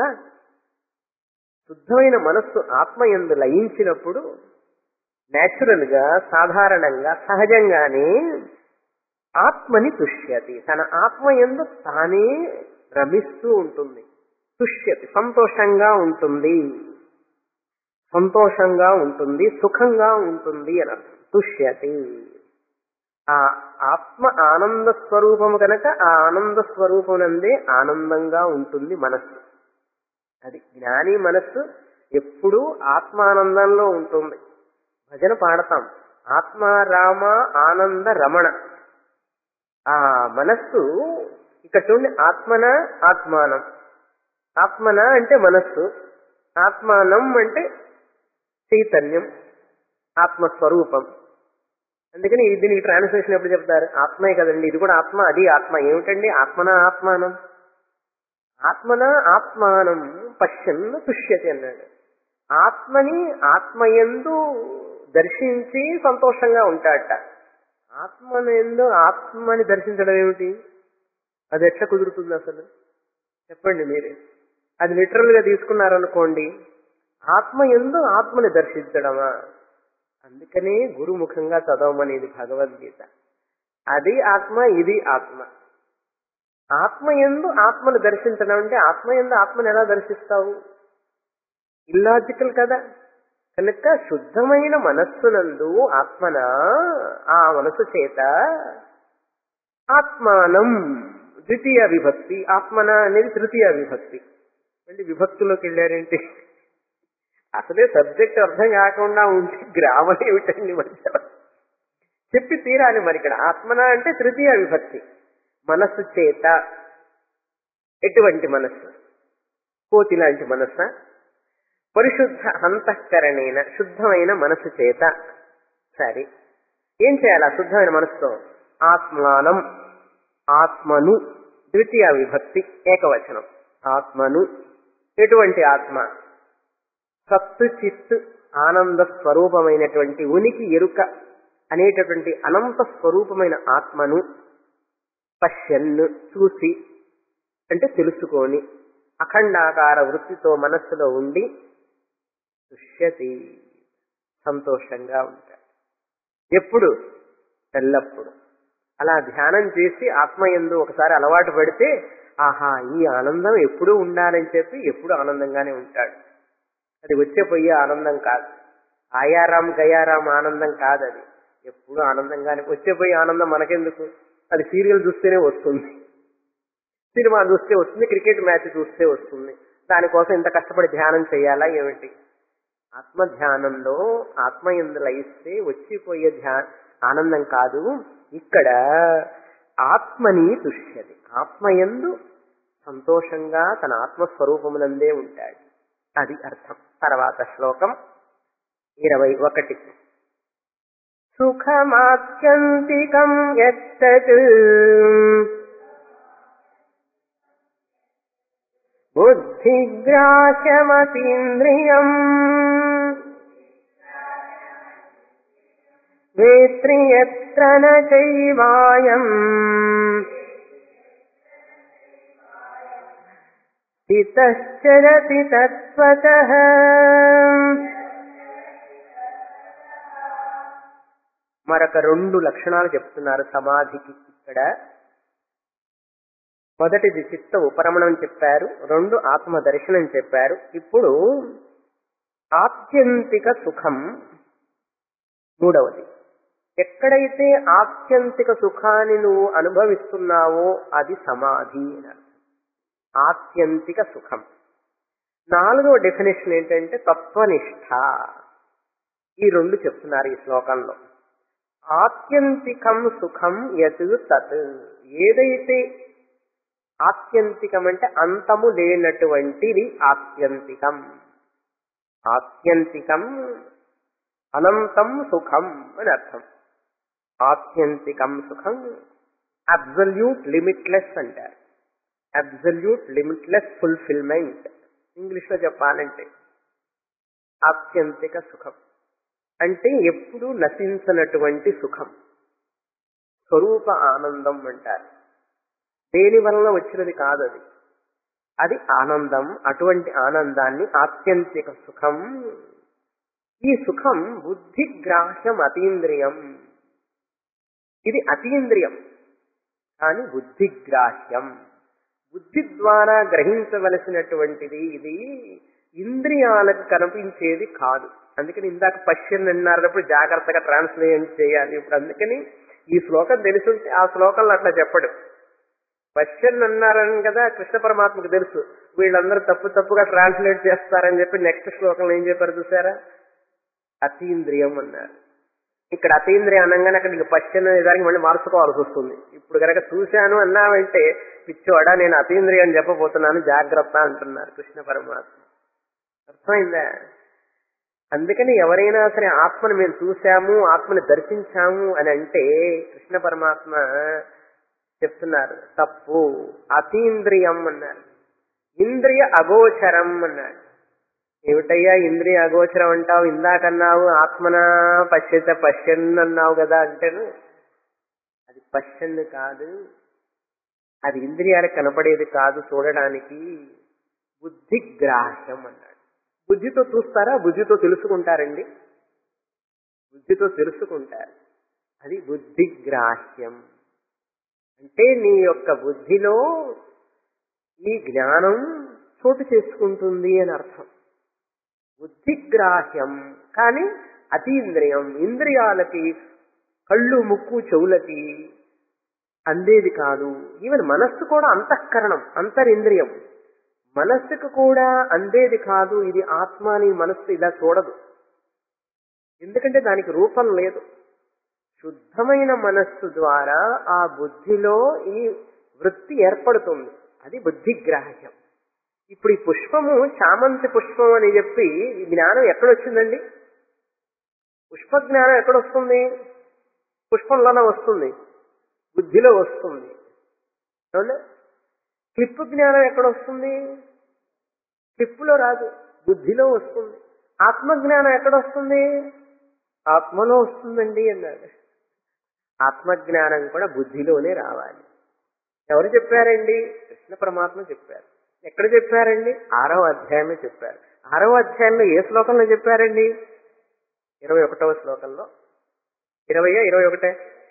[SPEAKER 1] శుద్ధమైన మనస్సు ఆత్మయందు లయించినప్పుడు నేచురల్ గా, సాధారణంగా, సహజంగానే ఆత్మని తుష్యతి. తన ఆత్మయందు తానే రమిస్తూ ఉంటుంది. తుష్యతి సంతోషంగా ఉంటుంది, సంతోషంగా ఉంటుంది, సుఖంగా ఉంటుంది అని అర్థం. తుష్యతి. ఆ ఆత్మ ఆనంద స్వరూపము కనుక ఆ ఆనంద స్వరూపమునందే ఆనందంగా ఉంటుంది మనస్సు. అది జ్ఞాని మనస్సు ఎప్పుడూ ఆత్మానందంలో ఉంటుంది. భజన పాడతాం, ఆత్మ రామ ఆనంద రమణ. ఆ మనస్సు ఇక్కడ చూడండి, ఆత్మన ఆత్మానం. ఆత్మన అంటే మనస్సు, ఆత్మానం అంటే చైతన్యం, ఆత్మస్వరూపం. అందుకని దీనికి ట్రాన్స్లేషన్ ఎప్పుడు చెప్తారు? ఆత్మే కదండి, ఇది కూడా ఆత్మ, అది ఆత్మ. ఏమిటండి ఆత్మన ఆత్మానం? ఆత్మన ఆత్మానం పశ్యన్ తుష్యతి అన్నాడు. ఆత్మని ఆత్మయందు దర్శించి సంతోషంగా ఉంటాడట. ఆత్మనందు ఆత్మని దర్శించడం ఏమిటి? అది ఎట్లా కుదురుతుంది అసలు? చెప్పండి మీరే. అది లిటరల్ గా తీసుకున్నారనుకోండి, ఆత్మయందు ఆత్మని దర్శించడమా? అందుకనే గురుముఖంగా చదవమనేది భగవద్గీత. అది ఆత్మ, ఇది ఆత్మ. ఆత్మయందు ఆత్మను దర్శించడం అంటే ఆత్మయందు ఆత్మను ఎలా దర్శిస్తావు? ఇల్లాజికల్ కదా. కనుక శుద్ధమైన మనస్సునందు ఆత్మన, ఆ మనస్సు చేత ఆత్మానం ద్వితీయ విభక్తి, ఆత్మన అనేది తృతీయ విభక్తి. అంటే విభక్తిలోకి వెళ్ళారేంటి? అసలే సబ్జెక్ట్ అర్థం కాకుండా ఉంటే గ్రామర్ ఏమిటండి మధ్యలో చెప్పి తీరాలి. మరి ఇక్కడ ఆత్మన అంటే తృతీయ విభక్తి. మనస్సు చేత. ఎటువంటి మనస్సు? కోతి లాంటి మనస్స? పరిశుద్ధ అంతఃకరణేన, శుద్ధమైన మనస్సు చేత. సరే, ఏం చేయాలి ఆ శుద్ధమైన మనస్సుతో? ఆత్మానం, ఆత్మను ద్వితీయ విభక్తి ఏకవచనం. ఆత్మను ఎటువంటి ఆత్మ? సత్తు చిత్ ఆనంద స్వరూపమైనటువంటి ఉనికి ఎరుక అనేటటువంటి అనంత స్వరూపమైన ఆత్మను పశ్యన్ చూసి, అంటే తెలుసుకొని, అఖండాకార వృత్తితో మనస్సులో ఉండి తుష్యతి సంతోషంగా ఉంటాడు. ఎప్పుడు? ఎల్లప్పుడు. అలా ధ్యానం చేసి ఆత్మయందు ఒకసారి అలవాటు పడితే ఆహా ఈ ఆనందం ఎప్పుడూ ఉండాలని చెప్పి ఎప్పుడు ఆనందంగానే ఉంటాడు. అది వచ్చే పోయే ఆనందం కాదు, ఆయారాం గయారాం ఆనందం కాదు, అది ఎప్పుడు ఆనందంగానే వచ్చే పోయే ఆనందం మనకెందుకు? అది సీరియల్ చూస్తేనే వస్తుంది, సినిమా చూస్తే వస్తుంది, క్రికెట్ మ్యాచ్ చూస్తే వస్తుంది. దానికోసం ఇంత కష్టపడి ధ్యానం చేయాలా ఏమిటి? ఆత్మ ధ్యానంలో ఆత్మయందు లయిస్తే వచ్చిపోయే ధ్యా ఆనందం కాదు, ఇక్కడ ఆత్మని తుష్యది, ఆత్మయందు సంతోషంగా తన ఆత్మస్వరూపమునందే ఉంటాడు. అది అర్థం. తర్వాత శ్లోకం ఇరవై ఒకటి. సుఖమాత్యంతికం యత్తత్ బుద్ధిగ్రాహ్యమతీంద్రియం వేత్రి యత్ర న చైవాయం స్థితశ్చరతి తత్వతః. మరొక రెండు లక్షణాలు చెప్తున్నారు సమాధికి ఇక్కడ. మొదటిది చిత్త ఉపరమణం చెప్పారు, రెండు ఆత్మ దర్శనం చెప్పారు. ఇప్పుడు ఆత్యంతిక సుఖం మూడవది. ఎక్కడైతే ఆత్యంతిక సుఖాన్ని నువ్వు అనుభవిస్తున్నావో అది సమాధి అని అర్థం. ఆత్యంతిక సుఖం. నాలుగవ డెఫినేషన్ ఏంటంటే తత్వనిష్ట. ఈ రెండు చెప్తున్నారు ఈ శ్లోకంలో. ఆత్యంతికం సుఖం యత్ తత్, ఏదైతే ఆత్యంతికం అంటే అంతము లేనటువంటిది ఆత్యంతికం. ఆత్యంతికం అనంతం సుఖం అని అర్థం. ఆత్యంతికం సుఖం అబ్సల్యూట్ లిమిట్లెస్ అంటారు. అబ్సల్యూట్ లిమిట్లెస్ ఫుల్ఫిల్మెంట్ ఇంగ్లీష్ లో చెప్పాలంటే. ఆత్యంతిక సుఖం అంటే ఎప్పుడు నశించనటువంటి సుఖం, స్వరూప ఆనందం అంటారు. దేని వలన వచ్చినది కాదు అది, అది ఆనందం. అటువంటి ఆనందాన్ని ఆత్యంతిక సుఖం. ఈ సుఖం బుద్ధిగ్రాహ్యం అతీంద్రియం. ఇది అతీంద్రియం కానీ బుద్ధిగ్రాహ్యం, బుద్ధి ద్వారా గ్రహించవలసినటువంటిది. ఇది ఇంద్రియాలకు కనిపించేది కాదు. అందుకని ఇందాక పశ్యన్ అన్నప్పుడు జాగ్రత్తగా ట్రాన్స్లేట్ చేయాలి. ఇప్పుడు అందుకని ఈ శ్లోకం తెలుసుంటే ఆ శ్లోకంలో అట్లా చెప్పడు. పశ్యన్ అన్నారని కదా కృష్ణ పరమాత్మకు తెలుసు, వీళ్ళందరూ తప్పు తప్పుగా ట్రాన్స్లేట్ చేస్తారని చెప్పి నెక్స్ట్ శ్లోకంలో ఏం చెప్పారు చూసారా? అతీంద్రియం అన్నారు. ఇక్కడ అతీంద్రియం అనగానే అక్కడ నీకు పశ్చన్ దానికి మళ్ళీ మార్చుకోవాల్సి వస్తుంది. ఇప్పుడు కనుక చూశాను అన్నావంటే పిచ్చోడా నేను అతీంద్రియం అని చెప్పబోతున్నాను జాగ్రత్త అంటున్నారు కృష్ణ పరమాత్మ. అర్థమైందా? అందుకని ఎవరైనా సరే ఆత్మను మేము చూశాము, ఆత్మని దర్శించాము అని అంటే కృష్ణ పరమాత్మ చెప్తున్నారు తప్పు. అతీంద్రియం అన్నారు, ఇంద్రియ అగోచరం అన్నాడు. ఏమిటయ్యా ఇంద్రియ అగోచరం అంటావు? ఇందాకన్నావు ఆత్మన పశ్యత పశ్యన్ అన్నావు కదా అంటేను అది పశ్యన్ కాదు, అది ఇంద్రియాలకు కనపడేది కాదు చూడడానికి. బుద్ధిగ్రాహ్యం అన్నాడు. బుద్ధితో చూస్తారా? బుద్ధితో తెలుసుకుంటారండి, బుద్ధితో తెలుసుకుంటారు. అది బుద్ధిగ్రాహ్యం అంటే నీ యొక్క బుద్ధిలో ఈ జ్ఞానం చోటు చేసుకుంటుంది అని అర్థం. బుద్ధిగ్రాహ్యం కానీ అతీంద్రియం, ఇంద్రియాలకి కళ్ళు ముక్కు చెవులకి అందేది కాదు. ఈవెన్ మనస్సు కూడా అంతఃకరణం, అంతరింద్రియం, మనస్సుకు కూడా అందేది కాదు. ఇది ఆత్మ అని మనస్సు ఇలా చూడదు, ఎందుకంటే దానికి రూపం లేదు. శుద్ధమైన మనస్సు ద్వారా ఆ బుద్ధిలో ఈ వృత్తి ఏర్పడుతుంది, అది బుద్ధిగ్రాహ్యం. ఇప్పుడు ఈ పుష్పము చామంతి పుష్పం అని చెప్పి ఈ జ్ఞానం ఎక్కడొచ్చిందండి? పుష్ప జ్ఞానం ఎక్కడొస్తుంది? పుష్పంలోనే వస్తుంది, బుద్ధిలో వస్తుంది. అవునా? క్లిప్పు జ్ఞానం ఎక్కడొస్తుంది? చెప్పులో రాదు, బుద్ధిలో వస్తుంది. ఆత్మజ్ఞానం ఎక్కడ వస్తుంది? ఆత్మలో వస్తుందండి అన్నాడు. ఆత్మజ్ఞానం కూడా బుద్ధిలోనే రావాలి. ఎవరు చెప్పారండి? కృష్ణ పరమాత్మ చెప్పారు. ఎక్కడ చెప్పారండి? ఆరవ అధ్యాయంలో చెప్పారు. ఆరవ అధ్యాయంలో ఏ శ్లోకంలో చెప్పారండి? ఇరవై ఒకటవ శ్లోకంలో. ఇరవయో ఇరవై ఒకటే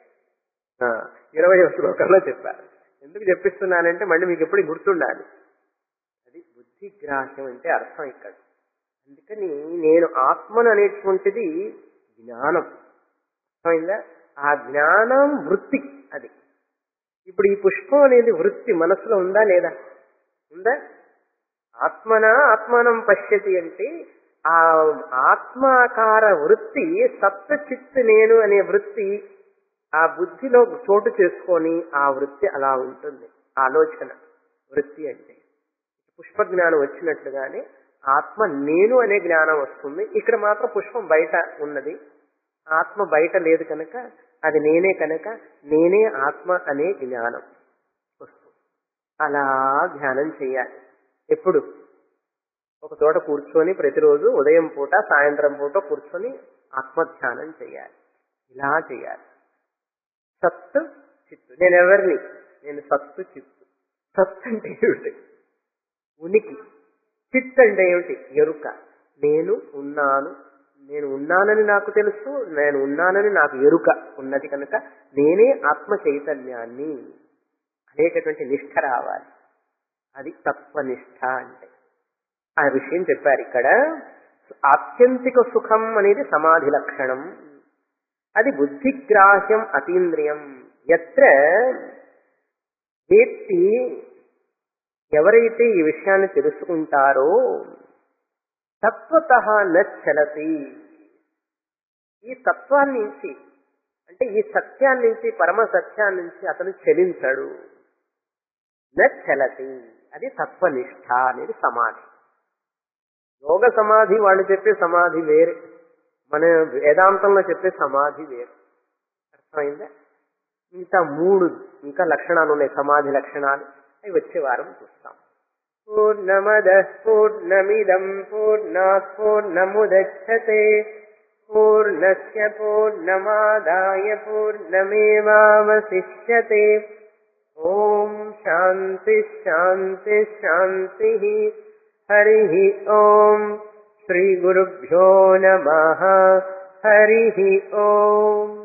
[SPEAKER 1] ఇరవయో శ్లోకంలో చెప్పారు. ఎందుకు చెప్పిస్తున్నానంటే మళ్ళీ మీకు ఎప్పుడు గుర్తుండాలి. అది బుద్ధిగ్రాహ్యం అంటే అర్థం ఇక్కడ. అందుకని నేను ఆత్మను అనేటువంటిది జ్ఞానం. అర్థమైందా? ఆ జ్ఞానం వృత్తి. అది ఇప్పుడు ఈ పుష్పం అనేది వృత్తి మనసులో ఉందా లేదా? ఉందా? ఆత్మన ఆత్మానం పశ్యతి అంటే ఆ ఆత్మాకార వృత్తి, సత్త చిత్తు నేను అనే వృత్తి ఆ బుద్ధిలో చోటు చేసుకొని ఆ వృత్తి అలా ఉంటుంది. ఆలోచన వృత్తి అంటే పుష్ప జ్ఞానం వచ్చినట్లుగానే ఆత్మ నేను అనే జ్ఞానం వస్తుంది. ఇక్కడ మాత్రం పుష్పం బయట ఉన్నది, ఆత్మ బయట లేదు కనుక అది నేనే కనుక నేనే ఆత్మ అనే జ్ఞానం వస్తుంది. అలా ధ్యానం చేయాలి. ఎప్పుడు? ఒక చోట కూర్చొని ప్రతిరోజు ఉదయం పూట సాయంత్రం పూట కూర్చొని ఆత్మధ్యానం చేయాలి. ఇలా చేయాలి. సత్తు చిత్తు. నేను ఎవరిని? నేను సత్తు చిత్తు. సత్ అంటే ఏమిటి? ఉనికి. చిత్ అంటే ఏమిటి? ఎరుక. నేను ఉన్నాను, నేను ఉన్నానని నాకు తెలుసు, నేను ఉన్నానని నాకు ఎరుక ఉన్నది కనుక నేనే ఆత్మ చైతన్యాన్ని అనేటటువంటి నిష్ఠ రావాలి. అది తత్వనిష్ఠ అంటే. ఆ విషయం చెప్పారు ఇక్కడ. ఆత్యంతిక సుఖం అనేది సమాధి లక్షణం. అది బుద్ధిగ్రాహ్యం అతీంద్రియం. ఎత్ర వ్యక్తి ఎవరైతే ఈ విషయాన్ని తెలుసుకుంటారో తత్వతః నచ్చలతి. ఈ తత్వాన్ని నుంచి అంటే ఈ సత్యాన్ని నుంచి, పరమ సత్యాన్ని నుంచి అతను చలించడు. నచ్చలతి. అది తత్వనిష్ఠ అనేది సమాధి. యోగ సమాధి వాళ్ళు చెప్పే సమాధి వేరే, మన వేదాంతంలో చెప్పే సమాధి వేరు. అర్థమైందా? ఇంకా మూడు ఇంకా లక్షణాలు ఉన్నాయి, సమాధి లక్షణాలు. అవి వచ్చే వారం చూస్తాం. పూర్ణమదః పూర్ణమిదం పూర్ణాత్ పూర్ణముదచ్యతే పూర్ణస్య పూర్ణమాదాయ పూర్ణమేవావశిష్యతే. ఓం శాంతి శాంతి శాంతి. హరి ఓం. శ్రీ గురుభ్యో నమః. హరి ఓం.